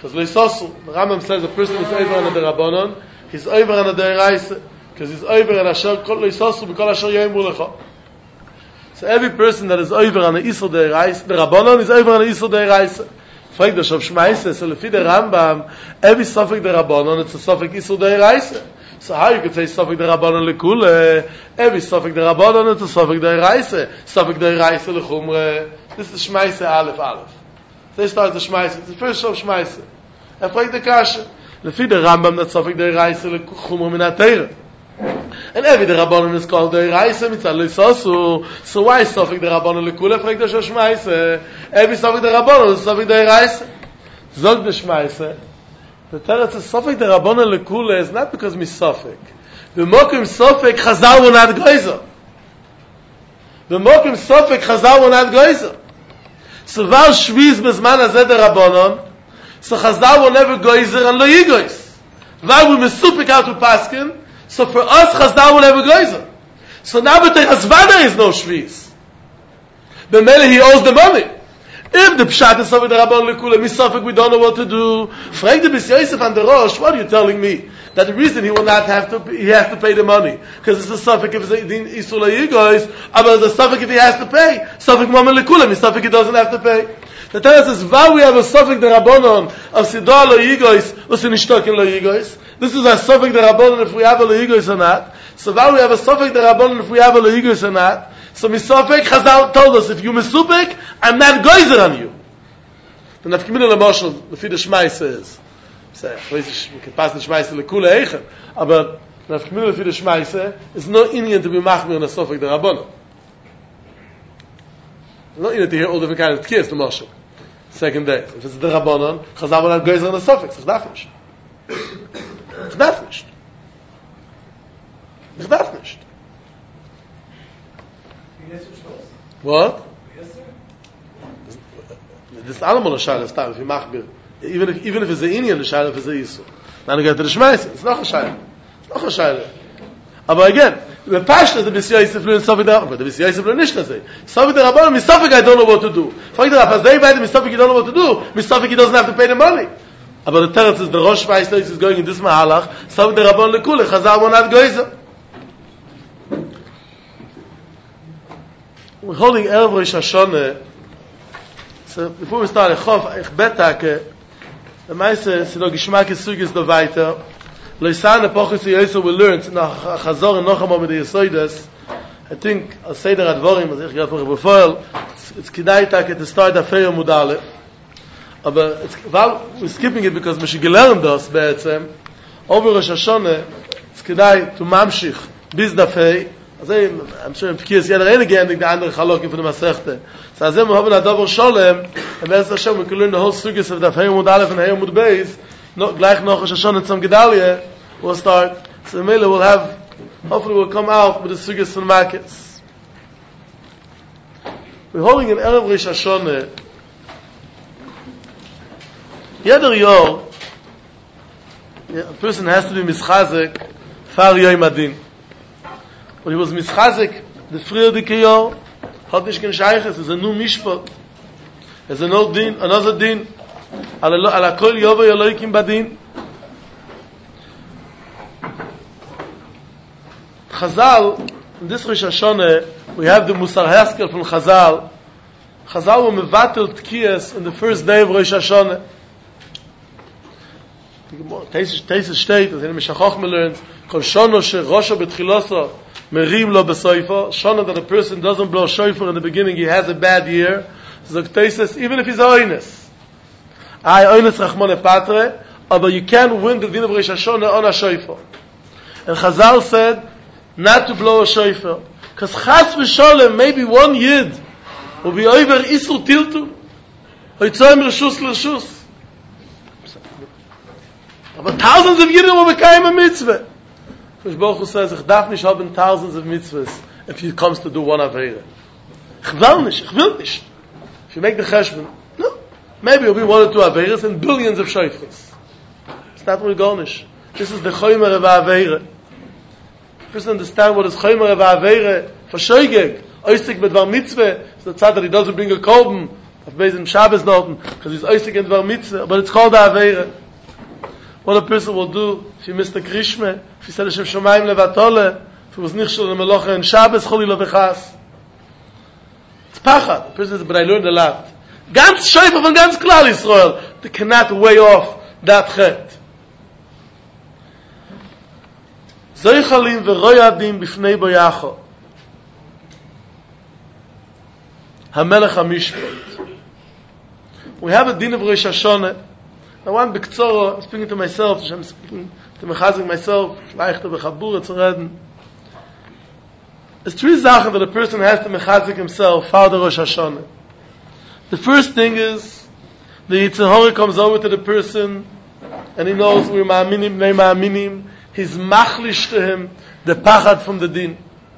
Because Leisosu, the Rambam says a person is over on the Rabbanon, he's over on the Deraisa, because he's over on Asher Kol Leisosu B'Kol Asher Yoimu Lecha. So every person that is over on the Isur Deraisa, the Rabbanon is over on the Isur Deraisa. Fragt der Shov Shmaise, so lefi der Rambam, every Sofik der Rabbanon, it's a Sofik Isur Deraisa. So how you could say Sofik der Rabbanon lekule? Every Sofik der Rabbanon, it's a Sofik Deraisa. Sofik Deraisa lechumre. This is Shmaise Aleph Aleph. This starts the Shmaise. It's the first Shov Shmaise. Fragt der Kasha, lefi der Rambam, that Sofik Deraisa lechumre min ha-Teira. And every the Rabbanon is called the Reise mitzad Leisosu. So why is Sofik the Rabbanon lekule? Fragt der Shov Shmaise. Every Sofik the Rabbanon is Sofik the Reise. Zog the Shmaise. The teretz is Sofik the Rabbanon lekule is not because mi Sofik. The mokim Sofik Chazal were not Geiser. The mokim Sofik Chazal were not Geiser. So var shviz bezman hazeh the Rabbanon. So Chazal were never Geiser and lo yigois. Var we mesupik out to Paskin. So for us, Chazal will never Geiser. So now but the Chazvada is no Shviz. The Mele, he owes the money. If the Pshat is Sofik the Rabbanon lekule, misafik, we don't know what to do. Frag the Bis Yosef and the Rosh, what are you telling me? That the reason he will not have to, he has to pay the money. Because it's a Sofik if it's a Isur Yigois, but it's a Sofik if he has to pay. Sofik Momen lekule, misafik he doesn't have to pay. The Torah says, "Why we have a Sofik the Rabbanon of Sidor lo Yigois, or Sinishtokin lo Yigois." This is a Sofik the Rabbanon if we have a lo Yigois or not. So why we have a Sofik the Rabbanon if we have a lo Yigois or not? So Misofik Chazal told us, if you Misupik, I'm not Geiser on you. The Nafkimina Lamoshel, the Fide Shmai says, we can pass the Shmai to Lekule Eichen, but the Nafkimina Fide Shmai says, it's no Indian to be Machmir in a Sofik the Rabbanon. It's not Indian to hear all different kinds of kids, the Moshel. Second day. If it's the Rabbanon, Chazal will not Geiser on the Sofik. It's darf nicht. It's darf nicht. It's darf nicht. What? This is allemal a shayla star if you machbir. Even if it's a Indian, the shayla is a Yisur. Now you get to the Shmaise. It's not a shayla. It's not a shayla. But again, the Pashta the Bis Yosef learns Sofik the Rabbanon, but the Bis Yosef learns nicht say. Sofik the Rabbanon, misafik I don't know what to do. For example, if they buy the misafik you don't know what to do, misafik he doesn't have to pay the money. But the teretz is the Rosh Shmaise is going in this mahalach. Sofik the Rabbanon lekule Chazal will not Geiser. We're holding Erev Rosh Hashanah. So before we start, ich bete, the Meise is no Geschmack is Sugis the weiter. Leisan Epochis Yosef will learn nach Chazor and Nochama with the Yesoides. I think I'll say the Radvorim as ich gerade vorher befehl. It's Kidai Take to start the Feir Mudale. But we're skipping it because we should learn this be'etzem. Over Rosh Hashanah, it's Kidai to Mamshich bis the Feir. I'm sure in Pekiyas jeder again the andere Chalokim von der Masechta. So as we have a double sholem, and Be'ez Hashem we can learn the whole sugis of the Feir Mud Aleph and Feir Mud Beis. Gleich noch Rosh Hashanah Tzom Gedalia will start. So Mele will have, hopefully we'll come out with the sugis from Makis. We're holding an Erev Rosh Hashanah. Jeder Yor, a person has to be mischazik far Yom Adin. When he was mischazik, the Friedike Yor, hat nicht kein Scheiches, es ist nur Mishpat. Es ist nur Din, another Din. Ala kol Yovo Eloikim Badin. Chazal, in this Rosh Hashanah, we have the Musar Haskel from Chazal. Chazal were mevatel tkiyas in the first day of Rosh Hashanah. Tesis steht, as in Meshachach me learns, Kol Shono she Rosho betchiloso, Merim lo besoifo. Shono that a person doesn't blow shofar in the beginning, he has a bad year. So Tesis, even if he's oines. Oines Rachmone Patre, but you can win the din of Rosh Hashanah on a shofar. And Chazal said, not to blow a shofar. Because Chas v'sholem, maybe one yid will be over Isur Tiltu. Hoitzoim Rishus L'Rishus. But thousands of Yidden will become a mitzvah. Kosh Baruch Hu says, ich darf nicht haben thousands of mitzvahs if he comes to do one Aveira. Ich will nicht. If you make the cheshbon, no. Maybe it'll be one or two Aveiras and billions of shofars. It's not what we're going. This is the Choymer of Aveira. First understand what is Choymer of Aveira for Shoygeg. Oistik mit Var Mitzvah, it's the tzad that he doesn't bring a korban. Auf Beis Shabbos dorten, because he's oisig in Dvar Mitzvah, but it's called a Aveira. What a person will do, if he missed the Krishma, if he said Hashem Shomayim Levatole, if he was nichshel in Melocha and Shabbos, Choli Lo Bechas. It's Pachad. The person says, but I learned a lot. Ganz Shaifa von ganz Klal Yisrael, they cannot weigh off that chet. Zoichalim v'royadim b'fnei boyacho. HaMelech HaMishpat. We have a din of Rosh Hashanah. I want B'ktzoro, I'm speaking to myself, I'm speaking to Mechazik myself, Leichte B'chabura zu reden. There's three Sachen that a person has to Mechazik himself, Father Rosh Hashanah. The first thing is, the Yetzer Hara comes over to the person, and he knows we're Ma'aminim, Bnei Ma'aminim, he's machlish to him, the Pachad from the din.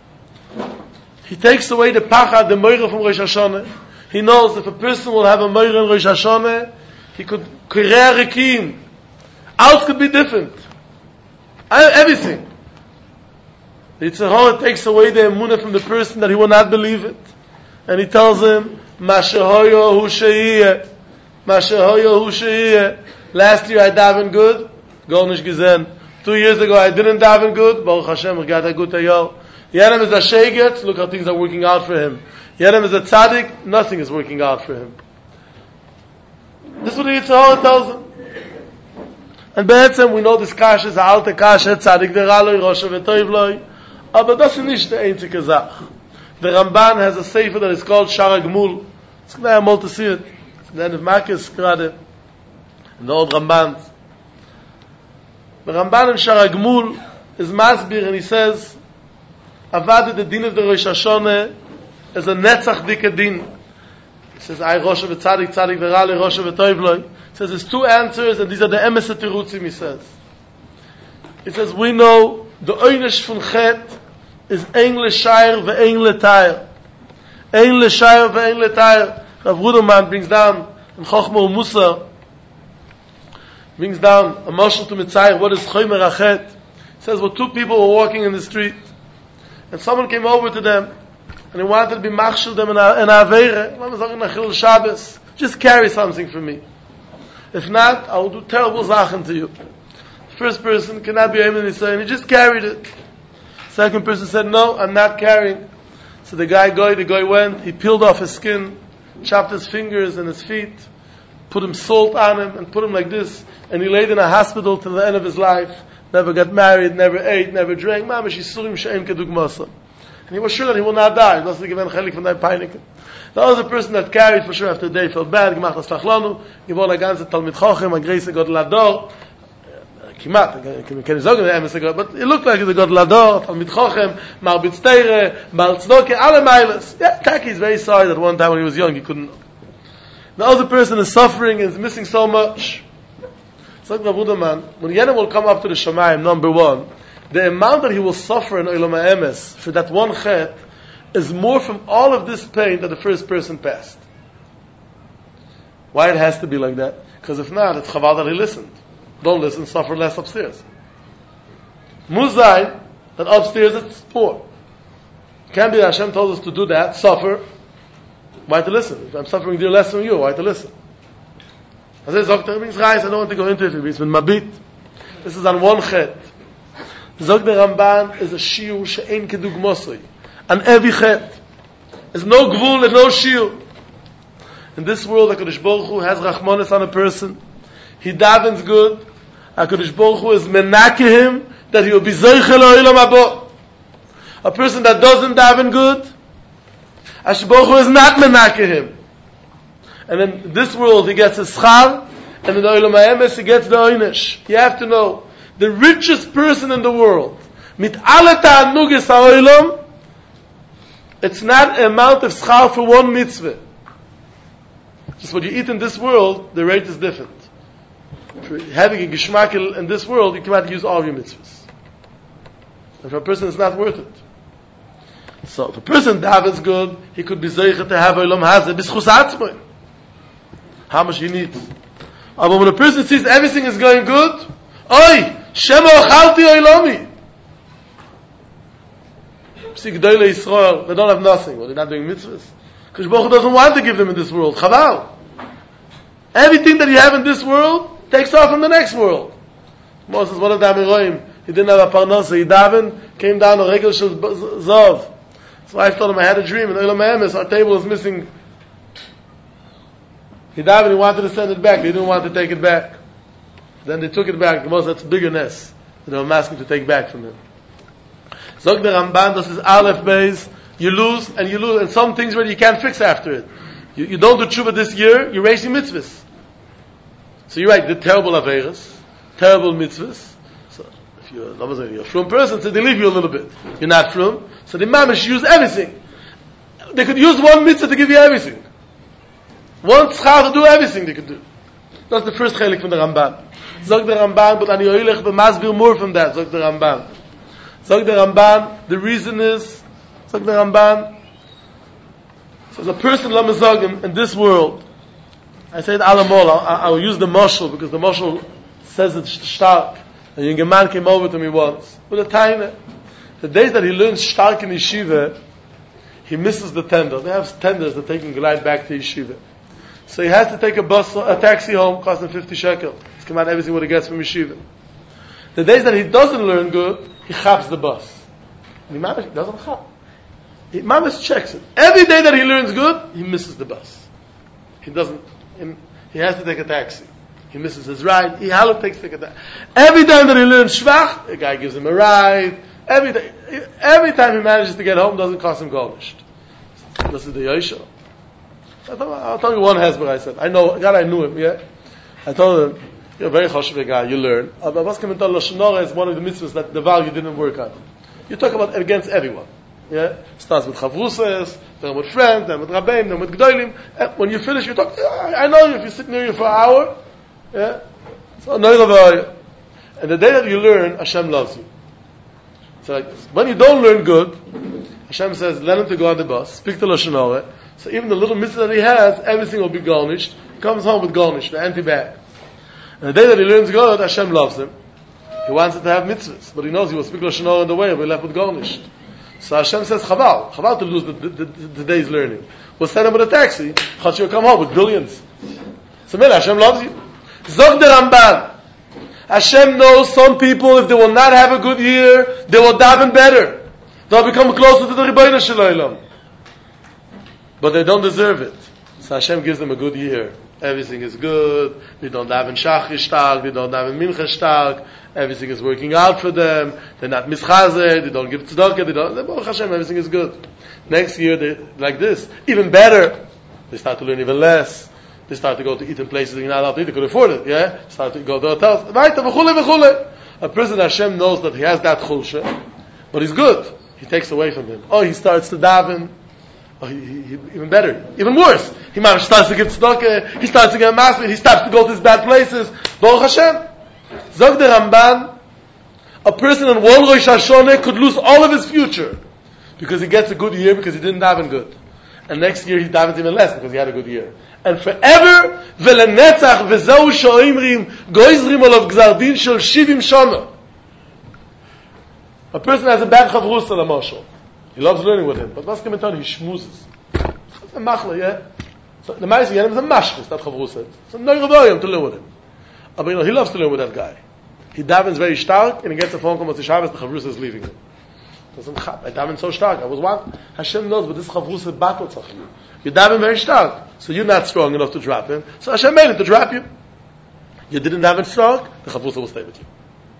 He takes away the Pachad, the Moira from Rosh Hashanah. He knows if a person will have a Moira in Rosh Hashanah, he could Kirei Rikim. Else could be different. Everything. The Yetzer Hara takes away the emunah from the person that he will not believe it. And he tells him, Mashahoyo hu she'iyeh. Mashahoyo hu she'iyeh. Last year I davened good, gar nicht gesehen. 2 years ago I didn't daven good, Baruch Hashem, I got a good ayah. Yadam is a sheiget, look how things are working out for him. Yadam is a tzaddik, nothing is working out for him. This is what the Yetzer Hara tells him. And be'etzem, we know this kasha is a alte kasha, tzaddik deraloi, rosha v'toivloi. Aber das ist nicht die einzige Sache. The Ramban has a sefer that is called Shara Gmul. It's going to have to see it. The end of Marcus, gerade, in the old Rambans. The Ramban in Shara Gmul is masbir, and he says, Avad the din of the Rosh Hashanah is a netzach dike din. He says, I Rosha v'tzadik, tzadik v'rali, Rosha v'toivloi. He says, there's two answers, and these are the emes terutzim, he says. He says, we know the oynish von chet is ein l'shayr ve'ein l'tayr. Ein l'shayr ve'ein l'tayr. Rav Ruderman brings down in Chochma Musa, brings down a mashal to Mitzayr, what is chomer achet. He says, well, two people were walking in the street, and someone came over to them, and he wanted to be machshel them in Aveire. Shabbos, just carry something for me. If not, I will do terrible zachen to you. The first person cannot be able to say, and he just carried it. Second person said, no, I'm not carrying. So the guy went, he peeled off his skin, chopped his fingers and his feet, put him salt on him, and put him like this, and he laid in a hospital till the end of his life, never got married, never ate, never drank, mamash yisurim she'en kedugmasa. And he was sure that he will not die. The other person that carried for sure after the day felt bad, gemacht as fachlanu, gewon a ganze Talmid Chochem, a greise God Lador, Kimat, can you say but it looked like the God Lador, Talmid Chochem, Marbitz Teire, Baal Tzedakah, alle Meiles. Yeah, Taki is very sorry that one time when he was young he couldn't. The other person is suffering and is missing so much. It's like Rav Ruderman, when Yenim will come up to the Shamayim, number one, the amount that he will suffer in Olam HaEmes for that one chet is more from all of this pain that the first person passed. Why it has to be like that? Because if not, it's chaval that he listened. Don't listen, suffer less upstairs. Muzai, that upstairs it's poor. Can't be that Hashem told us to do that, suffer. Why to listen? If I'm suffering dear less from you, why to listen? I say, Zokter means Reis, I don't want to go into it, it's been Mabit. This is on one chet. Zok the Ramban is a shiur she'ein kedugmosoi. On every chet. There's no gvul, there's no shiur. In this world, HaKadosh Baruch Hu has rachmanis on a person. He davens good. HaKadosh Baruch Hu is menake him that he will be zoichel o'ilam habo. A person that doesn't daven good, HaKadosh Baruch Hu is not menake him. And in this world, he gets his schar, and in the o'ilam ha'emes, he gets the oynish. You have to know, the richest person in the world, mit alle ta'anugis ha'olam, it's not an amount of schar for one mitzvah. Just what you eat in this world, the rate is different. For having a geshmak in this world, you cannot use all your mitzvahs. And for a person, it's not worth it. So, if a person davens good, he could be zeichet to have olam hazeh, b'schus atzmoi. How much he needs. But when a person sees everything is going good, oi! Shema ochalti oilomi. See, G'dolei Yisrael, they don't have nothing. Well, they're not doing mitzvahs. Because Baruch Hu doesn't want to give them in this world. Chaval. Everything that you have in this world takes off in the next world. Moses, one of the Amiroim, he didn't have a parnasa, he davened, came down a regel shel zav. His wife told him, I had a dream, in Olam Ha'emes, our table is missing. He davened, he wanted to send it back, he didn't want to take it back. Then they took it back, Moses, that's bigger ness. They were asking to take back from him. Zog the Ramban, this is Aleph Beis, you lose, and some things where you can't fix after it. You don't do tshuva this year, you're raising mitzvahs. So you're right, the terrible averas, terrible mitzvahs. So if you're a frum person, so they leave you a little bit. You're not frum, so the mamish use everything. They could use one mitzvah to give you everything. One tzchar to do everything they could do. That's the first chelik from the Ramban. Zog the Ramban, but ani yoilech b'masbir more from that. Zog the Ramban. Zog the Ramban. The reason is, zog the Ramban. So the person lamazogim in this world. I say it alamol. I will use the mashal because the mashal says it's stark. A young man came over to me once with a tiny. The days that he learns stark in yeshiva, he misses the tender. They have tenders that take him right back to yeshiva. So he has to take a taxi home, costing 50 shekel. He's come out everything what he gets from yeshiva. The days that he doesn't learn good, he chaps the bus. And he doesn't chap. He mamish checks it. Every day that he learns good, he misses the bus. He doesn't. He has to take a taxi. He misses his ride. He takes a taxi. Every time that he learns shvach, the guy gives him a ride. Every time he manages to get home, doesn't cost him garnished. This is the Yosha. I'll tell you one hesber I said. I knew him, yeah? I told him, you're a very choshev guy, you learn. But what's coming to Lashon Hara is one of the mitzvahs that the value didn't work on. You talk about against everyone. Yeah? Starts with chavrusas, then with friends, then with rabbeim, then with gdolim. When you finish, you talk, I know you, if you sit near you for an hour, yeah? So, and the day that you learn, Hashem loves you. So like this. When you don't learn good, Hashem says, let him to go on the bus, speak to Lashon Hara. So even the little mitzvah that he has, everything will be garnished. He comes home with garnish, the empty bag. And the day that he learns good, Hashem loves him. He wants it to have mitzvahs, but he knows he will speak Lashon Hara in the way, and we're left with garnished. So Hashem says, Chaval to lose the day's learning. We'll send him with a taxi, Chach will come home with billions. So maybe Hashem loves you. Zog the Ramban. Hashem knows some people, if they will not have a good year, they will daven better. They'll become closer to the Rebbeinu Shalom. But they don't deserve it. So Hashem gives them a good year. Everything is good. They don't daven Shachri stark. They don't daven Mincha stark. Everything is working out for them. They're not mischazer. They don't give tzedakah. Baruch Hashem, everything is good. Next year, they like this. Even better. They start to learn even less. They start to go to eat in places you're not allowed to eat. They could afford it. Yeah? Start to go to hotels. A person Hashem knows that he has that chulsha, but he's good. He takes away from him. Oh, he starts to daven. Oh, he even better, even worse. He starts to give tzedakah. He starts to get masmid. He starts to go to these bad places. Baruch Hashem. Zog the Ramban, a person in one Rosh Hashanah could lose all of his future because he gets a good year because he didn't daven good, and next year he davens even less because he had a good year. And forever, v'lenetzach v'zeu sho'imrim goizrim olav gzar din shel 70 shana. A person has a bad chavrusa l'moshel. He loves learning with him, but what's coming on? He schmoozes. It's a machla, yeah? So the Ma'aseh Yenim is a mashchus, not chavrusa. It's a neirovoyim to learn with him. But he loves to learn with that guy. He davens very stark, and he gets a phone call on Shabbos, the chavrusa is leaving him. I daven so stark. I was one. Hashem knows, but this chavrusa battle tzachim. You daven very stark, so you're not strong enough to drop him. So Hashem made it to drop you. You didn't daven strong, the chavrusa will stay with you.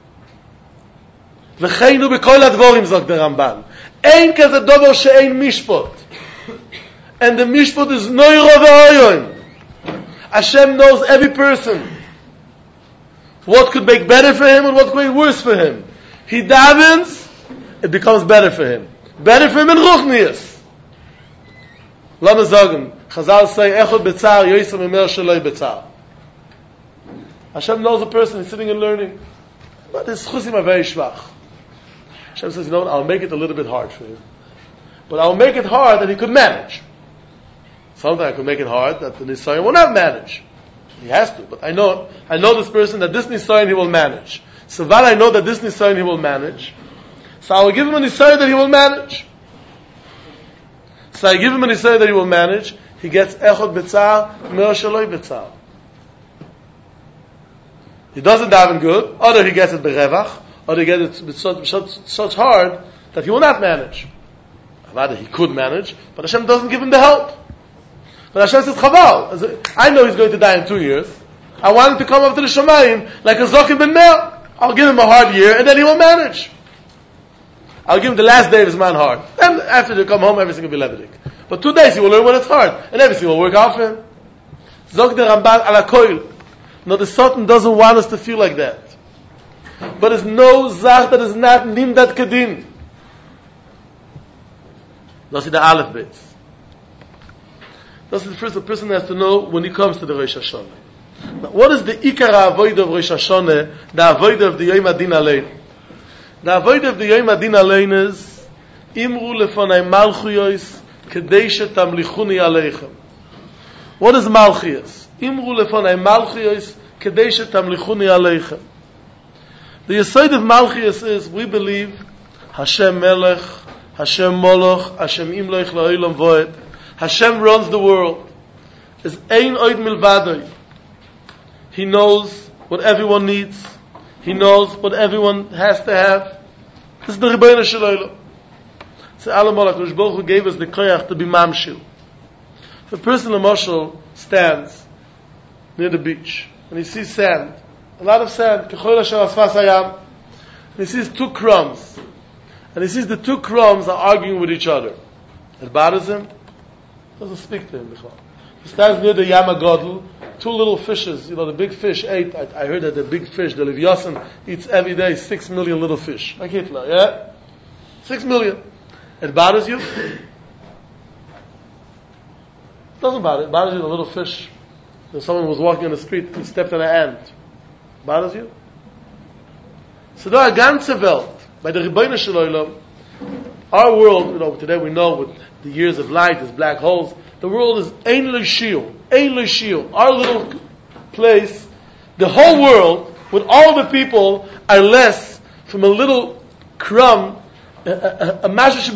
V'cheinu b'kol advorim zog the Ramban. Ein kaze dover she'ein mishpot. And the mishpot is noiro v'oyoim. Hashem knows every person. What could make better for him and what could make worse for him. He davens, it becomes better for him. Better for him in Ruchnias. Lama Zogim. Chazal say, Echot b'tzar, yoysa mimer shaloi b'tzar. Hashem knows a person, he's sitting and learning. But his chusim are very shvach. Hashem says, you know what, I'll make it a little bit hard for him. But I'll make it hard that he could manage. Sometimes I could make it hard that the Nisayan will not manage. He has to, but I know this person that this Nisayan he will manage. So while I know that this Nisayan he will manage, so I will give him a Nisayan that he will manage. So I give him an Yisrael that he will manage. He gets echod b'tzar, mer shaloi b'tzar. He doesn't daven good, or he gets it berevach, or he gets it such hard that he will not manage. Rather, he could manage, but Hashem doesn't give him the help. But Hashem says, Chaval, I know he's going to die in 2 years. I want him to come up to the Shamayim like a Zokin ben Mer. I'll give him a hard year, and then he will manage. I'll give him the last day of his man hard. Then after they come home, everything will be levitic. But 2 days he will learn when it's hard, and everything will work out for him. Zog the Ramban ala koil. No, the Sultan doesn't want us to feel like that. But there's no zach that is not nimdat kedin. That's the Aleph bits. That's the first person has to know when he comes to the Rosh Hashanah. Now, what is the Ikara Avodah of Rosh Hashanah, the Avodah of the Yom Adin Alein? The Avodah of the Yom Adin Alein is Imru lefonai malchuyos kedei shetamlichuni aleichem. What is malchuyos? Imru lefonai malchuyos kedei shetamlichuni aleichem. The Yesod of malchuyos is we believe Hashem Melech, Hashem Moloch, Hashem Imloich La'olam Voed. Hashem runs the world. Is ein oid milvadoi. He knows what everyone needs. He knows what everyone has to have. This is the Rebbeinu Shel Olam. So Allah Malach, Rosh Baruch Hu gave us the koyach to be mamshil. If a person in Moshel stands near the beach and he sees sand, a lot of sand, kechol asher asfas hayam, and he sees 2 crumbs, and he sees the 2 crumbs are arguing with each other. It bothers him. Doesn't speak to him. He stands near the Yam HaGadol. 2 little fishes, the big fish ate. I heard that the big fish, the Leviathan, eats every day 6 million little fish. Like Hitler, yeah? 6 million. It bothers you? It doesn't bother. It bothers you, the little fish. If someone was walking on the street and stepped on an ant. Bothers you? So there are ganze Welt, by the Rebbeinu Shel Olam, our world, today we know with the years of light, there's black holes. The world is ein lo shiur. Our little place, the whole world, with all the people, are less from a little crumb, a mashu,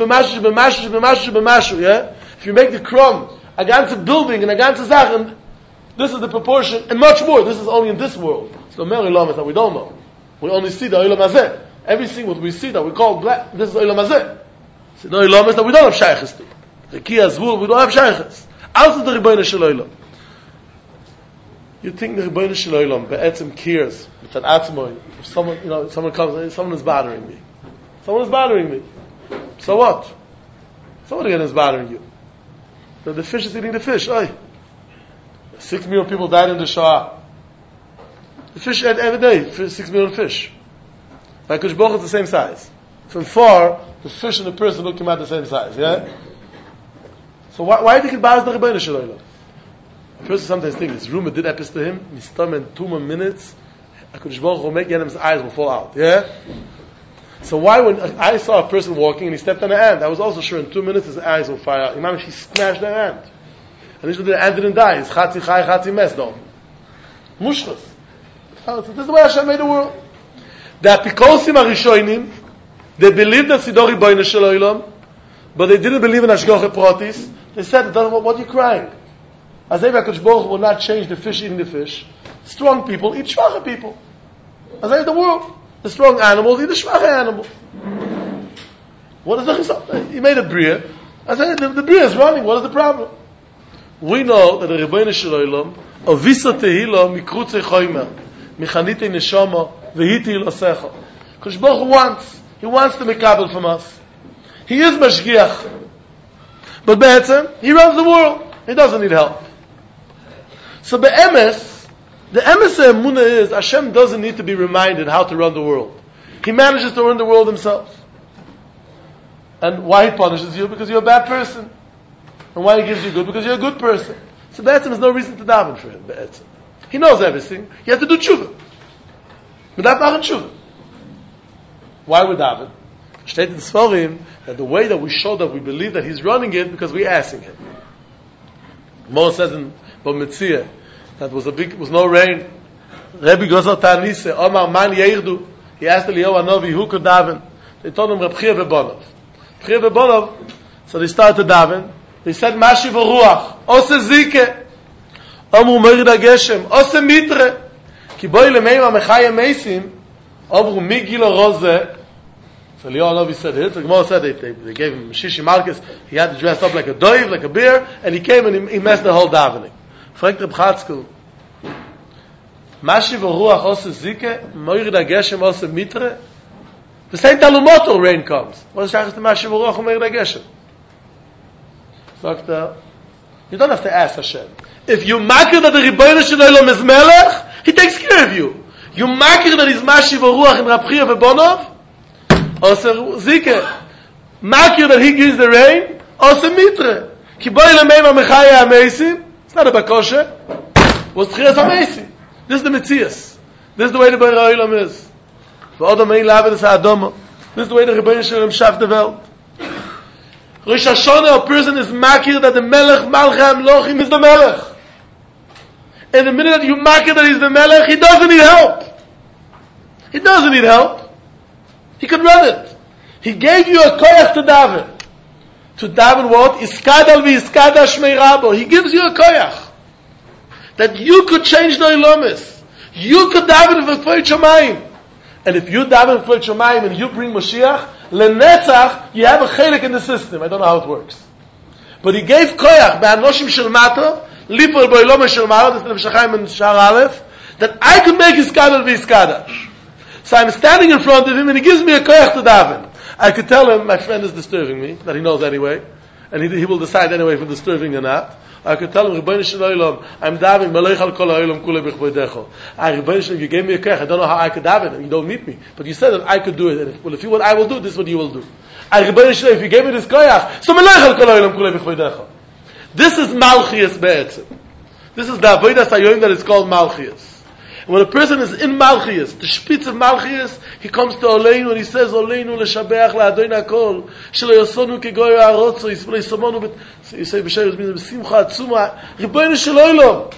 yeah? If you make the crumb, a ganze building and a ganze Sachen, this is the proportion, and much more. This is only in this world. So Mer Olam is that we don't know. We only see the Olam Hazeh. Everything what we see that we call black, this is Olam Hazeh. So the Olam is that we don't have shaykhs to. The Kiyah Zvul, we don't have shaykhs. Also the Rebbeinu Shel Olam. You think the Rebbeinu Shel Olam be'etzim cares with an atzmoy? If someone comes, someone is bothering me. So what? Someone again is bothering you. The fish is eating the fish. 6 million people died in the Shoah. The fish ate every day 6 million fish. By Kosh Baruch, it's the same size. From far, the fish and the person look at the same size. Yeah. So why do you think it bothers the Rebbeinu Shel Olam? A person sometimes thinks this rumor did happen to him. He stomach in 2 more minutes. Kosh Baruch will make his eyes will fall out. Yeah. So why when I saw a person walking and he stepped on an ant, I was also sure in 2 minutes his eyes will fire out. Imam, he smashed the ant. And the ant didn't die. It's chatzi chai, chatzi mes, though. Mushras. This is the way Hashem made the world. The Apikosim Arishonim, they believed that Sidor Rebbeinu Shel Olam, but they didn't believe in Hashgacha Pratis. They said, what are you crying? As if HaKadosh Baruch Hu will not change the fish eating the fish. Strong people eat shvacha people. As if the world. The strong animals eat the shvacha animal. What is the result? He made a bria. I said, the bria is running. What is the problem? We know that the Rebbeinu Shel Olam, Avisa Tehila Mikrutze Choymer, Mechanite Neshama, Vehiti Ilosecha. Kosh Baruch Hu wants to make kabel from us. He is Mashgiach. But Be'etzem, he runs the world. He doesn't need help. So Be'emes, the Emes Emunah is, Hashem doesn't need to be reminded how to run the world. He manages to run the world himself. And why he punishes you? Because you're a bad person. And why he gives you good? Because you're a good person. So Be'etzem there's no reason to daven for him, Be'etzem. He knows everything. You have to do tshuva. But that's not tshuva. Why would daven? Steht in Sforim that the way that we show that we believe that he's running it because we're asking him. Moses says in Bamitzia that was no rain. Rebbe Gozal Tanise, Omar Man Yeirdu. He asked Eliyahu Hanavi who could daven. They told him Reb Chia Vebonov. So they started daven. They said, Mashi v'ruach, ose zike, amru merid hageshem, ose mitre, ki boi lemeim ha-mechayim meisim, amru migilo roze. So Leon Novi said it. The Gemara said they gave him shishi malchus. He had to dress up like a doiv, like a bear, and he came and he messed the whole davening. Fragt Reb Chatzkel, Mashi v'ruach ose zike, merid hageshem, ose mitre. The same Talumoto rain comes. What is Shachas to Mashi v'ruach merid hageshem? Doctor, you don't have to ask Hashem. If you makir that the Rebbeinu Shalom is Melech, He takes care of you. You makir that He's Mashi v'ruach in Rabchia v'Bonov, also Zike. Makir that He gives the rain, also Mitre. Ki boi lemeim ha-mechaya ha-meisim. It's not a bakoshe. Was Tchias ha-meisim. This is the Metzias. This is the way the Boi Ra'olam is. V'odom ein lavet es ha-adomo. This is the way the Rebbeinu Shalom shaf the world. Rosh Hashanah, a person is makir that the Melech Malchei HaMelochim is the Melech. And the minute that you makir that he's the Melech, he doesn't need help. He doesn't need help. He can run it. He gave you a koyach to daven. To daven what? Iskadal v'iskada shmei rabo. He gives you a koyach. That you could change the ilamis. You could daven v'kvod shamayim. And if you daven v'kvod shamayim and you bring Mashiach, Lenetzach, you have a chelik in the system. I don't know how it works. But he gave koyach, be'anoshim shel mato, lipol bo'ilom shel mato, this is the Shachayim and Shar Aleph, that I could make iskadal v'iskadash. So I'm standing in front of him and he gives me a koyach to daven. I could tell him, my friend is disturbing me, that he knows anyway, and he will decide anyway if it's disturbing or not. I could tell him, Rebbeinu Shalom, I'm davening, Melech al kol ha'olam kulei b'chvodecho. Rebbeinu Shalom, you gave me a koyach, I don't know how I could daven, and you don't need me. But you said that I could do it, and if you what I will do, this is what you will do. Rebbeinu Shalom, if you gave me this koyach, so Melech al kol ha'olam kulei b'chvodecho. This is Malchias Be'etzim. This is the Avodas Hayoim that is called Malchias. And when a person is in Malchias, the Spitz of Malchias, he comes to Oleinu and he says, Oleinu l'shabeach la'adoin hakol, shelo yosonu kegoy ha'arotzo, yismolei somonu, you say, b'shayos min, b'simcha atzuma, Rebbeinu shalom.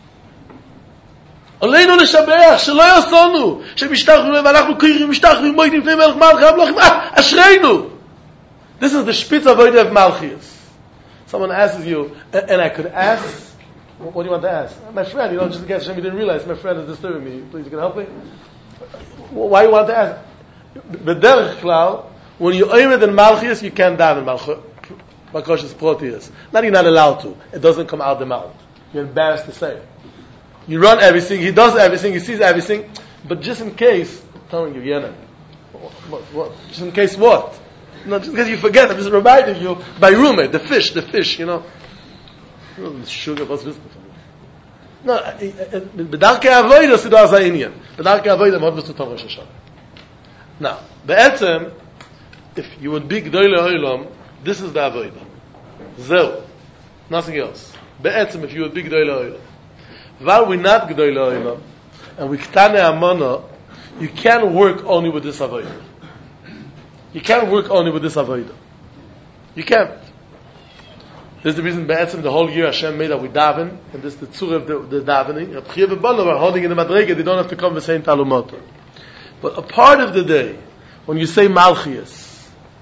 Oleinu l'shabeach, shelo yosonu, shemishtachnu, v'anachnu kirim, mishtachnu, moidim, fnei melech malchei hamlochim, ashreinu. This is the Spitz of Avodah of Malchias. Someone asks you, and I could ask, what do you want to ask? My friend, you don't just get Hashem, you didn't realize my friend is disturbing me. Please, you can help me? Why you want to ask? B'derech klal, when you're oimed in Malchias, you can't daven Malchus Proteus. Not you're not allowed to. It doesn't come out the mouth. You're embarrassed to say it. You run everything, he does everything, he sees everything, but just in case, I'm telling you, Yena, what? Just in case what? No, just because you forget, I'm just reminding you, by roommate, the fish, you know. Sugar, what's this? No, bedarkei avodah sido az ha'inyan. Bedarkei avodah mod v'sutam Rosh Hashanah. Now, be'etzem, if you would be g'dolei ha'olam, this is the avodah. Zeu. Nothing else. Be'etzem, if you would be g'dolei ha'olam. While we're not g'dolei ha'olam, and we k'tanei amana, you can't work only with this avodah. You can't work only with this avodah. You can't. This is the reason Be'etzim the whole year Hashem made that we daven, and this is the tzur of the davening. Rabchia v'Bonov are holding in the madrega, they don't have to come and say in Talumoto. But a part of the day, when you say Malchias,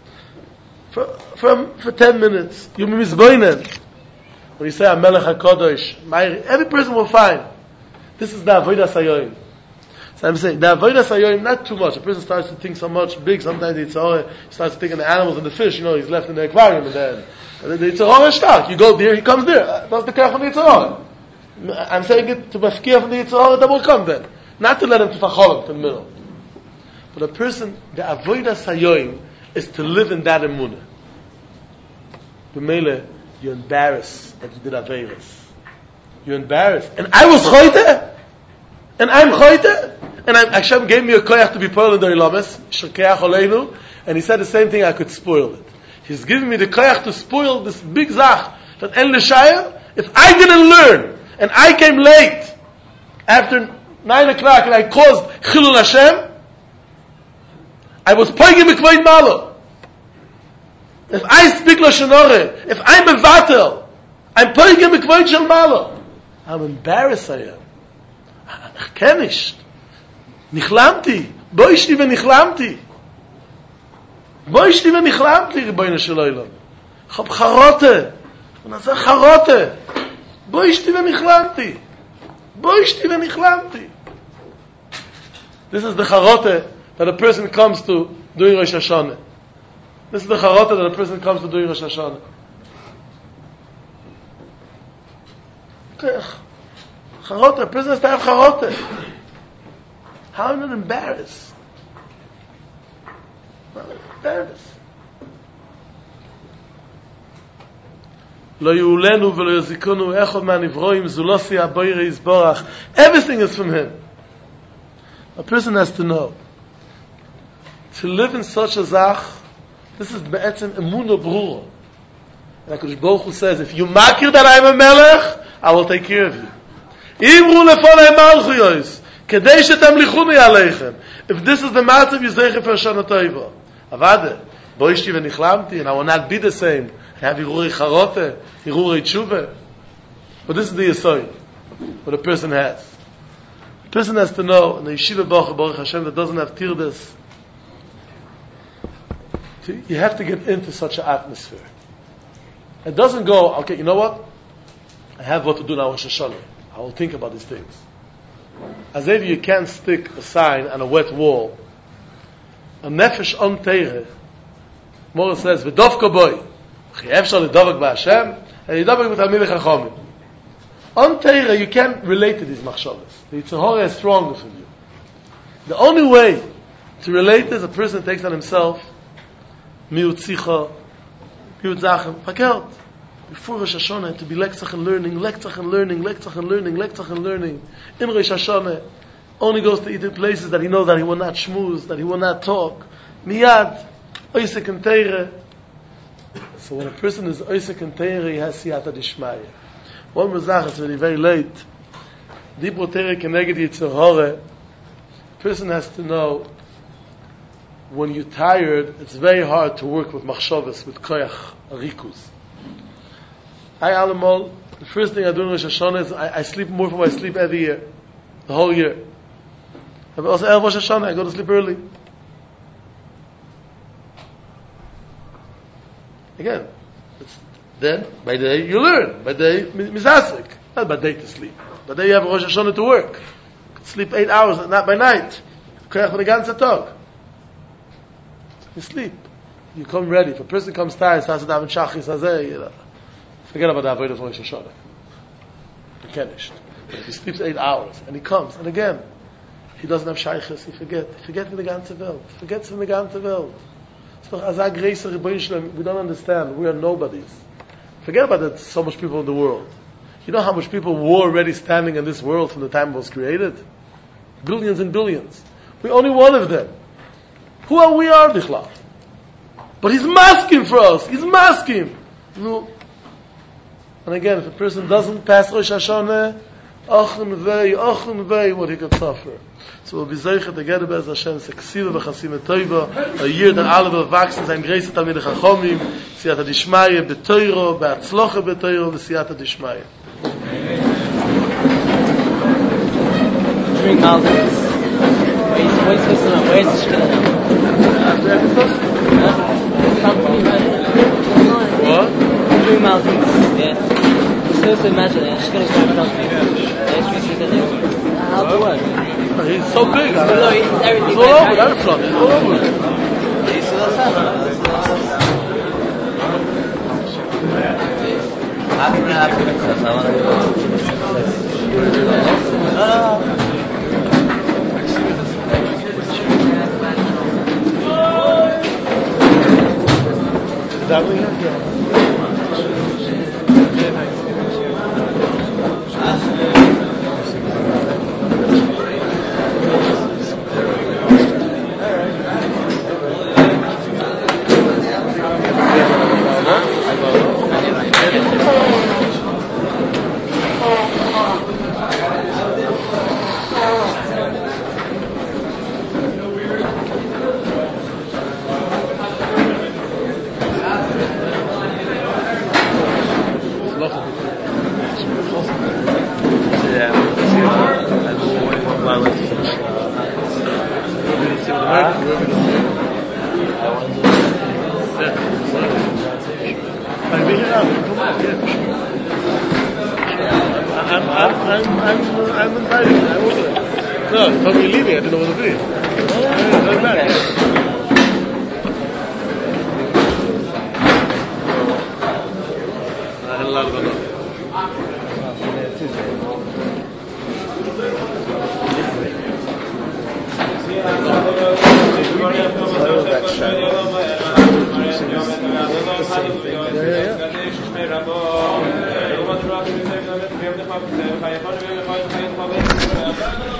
for 10 minutes, you mizboinen. When you say HaMelech HaKadosh, every person will find. This is the Avodas Hayoim. So I'm saying, the Avodas Hayoim, not too much. A person starts to think so much big, sometimes he starts to think of the animals and the fish, he's left in the aquarium, and then the Yetzer Hara is stark. You go there, he comes there. That's the care from the Yetzer Hara. I'm saying it to mafkiah from the Yetzer Hara that will come then. Not to let him to facholem, to the middle. But a person, the Avodas Hayoim, is to live in that emunah. B'meile, you're embarrassed that you did Averos. You're embarrassed. And I was choyte? And I'm choyte? And Hashem gave me a koyach to be poil in the ilames, shirkeach oleinu, and he said the same thing, I could spoil it. He's giving me the koyach to spoil this big zach, that en l'shayim, if I didn't learn, and I came late, after 9 o'clock, and I caused chilul Hashem, I was poigim b'kvoid malo. If I speak Lashon Hara, if I'm a vatel, I'm poigim b'kvoid shel malo. I'm embarrassed I am. Ich kenn nicht. Nichlamti. Boishti v'nichlamti. Boishti v'nichlamti, Rebbeinu shel Olam. Ich hab charote. ונעשה חרוטה. בוא אשתי ונכלמתי. בוא אשתי ונכלמתי. This is the charota that a person comes to during Rosh Hashanah. This is the charota that a person comes to during Rosh Hashanah. Okay. Charota, a person has to have charota. How am I not embarrassed? I'm embarrassed. Lo yulenu v'lo yazikunu echad ma'nivroim zulosi aboyre yizborach. Everything is from him. A person has to know. To live in such a zach, this is be'etzem emunah brura. And HaKadosh Baruch Hu says, if you makir that I am a melech, I will take care of you. Imru lefonei malchuyos, kedei shetamlichuni aleichem. If this is the matzav, yizreichem for Shana Tova. Avade, bo ishti v'nichlamti, and I will not be the same. I have hirurei charote, hirurei tshuva. But this is the yesod, what a person has. A person has to know, in the yeshiva Baruch Hashem, that doesn't have tirdas, you have to get into such an atmosphere. It doesn't go, okay, you know what? I have what to do now, Rosh Hashanah. I will think about these things. As if you can't stick a sign on a wet wall. A nefesh on teire. Mora says, v'dovka boy. Ch'yevshal l'dovak b'Hashem, and l'dovak b'talmidei chachomim. On teire, you can't relate to these machshavas. The Yetzer Hara is stronger for you. The only way to relate is a person takes on himself miut tzicha, miut zachem, hakelt. Before Rosh Hashanah, to be lektzach and learning, lektzach and learning, lektzach and learning, lektzach and learning. In Rosh Hashanah, only goes to eat in places that he knows that he will not shmooze, that he will not talk. Miyad, oisek and teire. So when a person is oisek and teire, he has siyata dishmaya. One mezach, it's very, very late. Dibro teire keneged Yetzer Hara. A person has to know, when you're tired, it's very hard to work with machshavas, with koyach, arikus. I Alamol, the first thing I do in Rosh Hashanah is I sleep more from what I sleep every year, the whole year. But also Erev Rosh Hashanah, I go to sleep early. Again, then by day you learn, by day mizasik, not by day to sleep. By day you have Rosh Hashanah to work. You can sleep 8 hours, not by night. Koyach for the ganze Tag. You sleep. You come ready. If a person comes tired, starts to daven shachis, forget about the avodah of Rosh Hashanah. You can't. But if he sleeps 8 hours and he comes, and again, he doesn't have shaykhs, he forgets from the ganze Welt. Forgets from the ganze Welt. We don't understand. We are nobodies. Forget about that. So much people in the world. You know how much people were already standing in this world from the time it was created? Billions and billions. We're only one of them. Who are we are, Bichlal? But he's masking for us. He's masking. No. And again, if a person doesn't pass Rosh Hashanah, achun vei, what he could suffer. So we'll be zeicha together Be'ez Hashem, seksiva v'chasima toiva, a year that alle will wachsen, sein greise Talmidei Chachomim, siyata dishmaya, betoiro, be'atzlocha betoiro, v'siyata dishmaya. Drink Maldives. Where's the Shkina now? What? Drink Maldives, yeah. Supposed to imagine it. Shkina's going to come. How to work? He's so big. He's all over. That's from it. He's all over. Is that what you have? Yeah. I'm invited. I ordered it. No, you told me you're leaving. I didn't know what to be. I'm back. I had a lot of them. Yeah.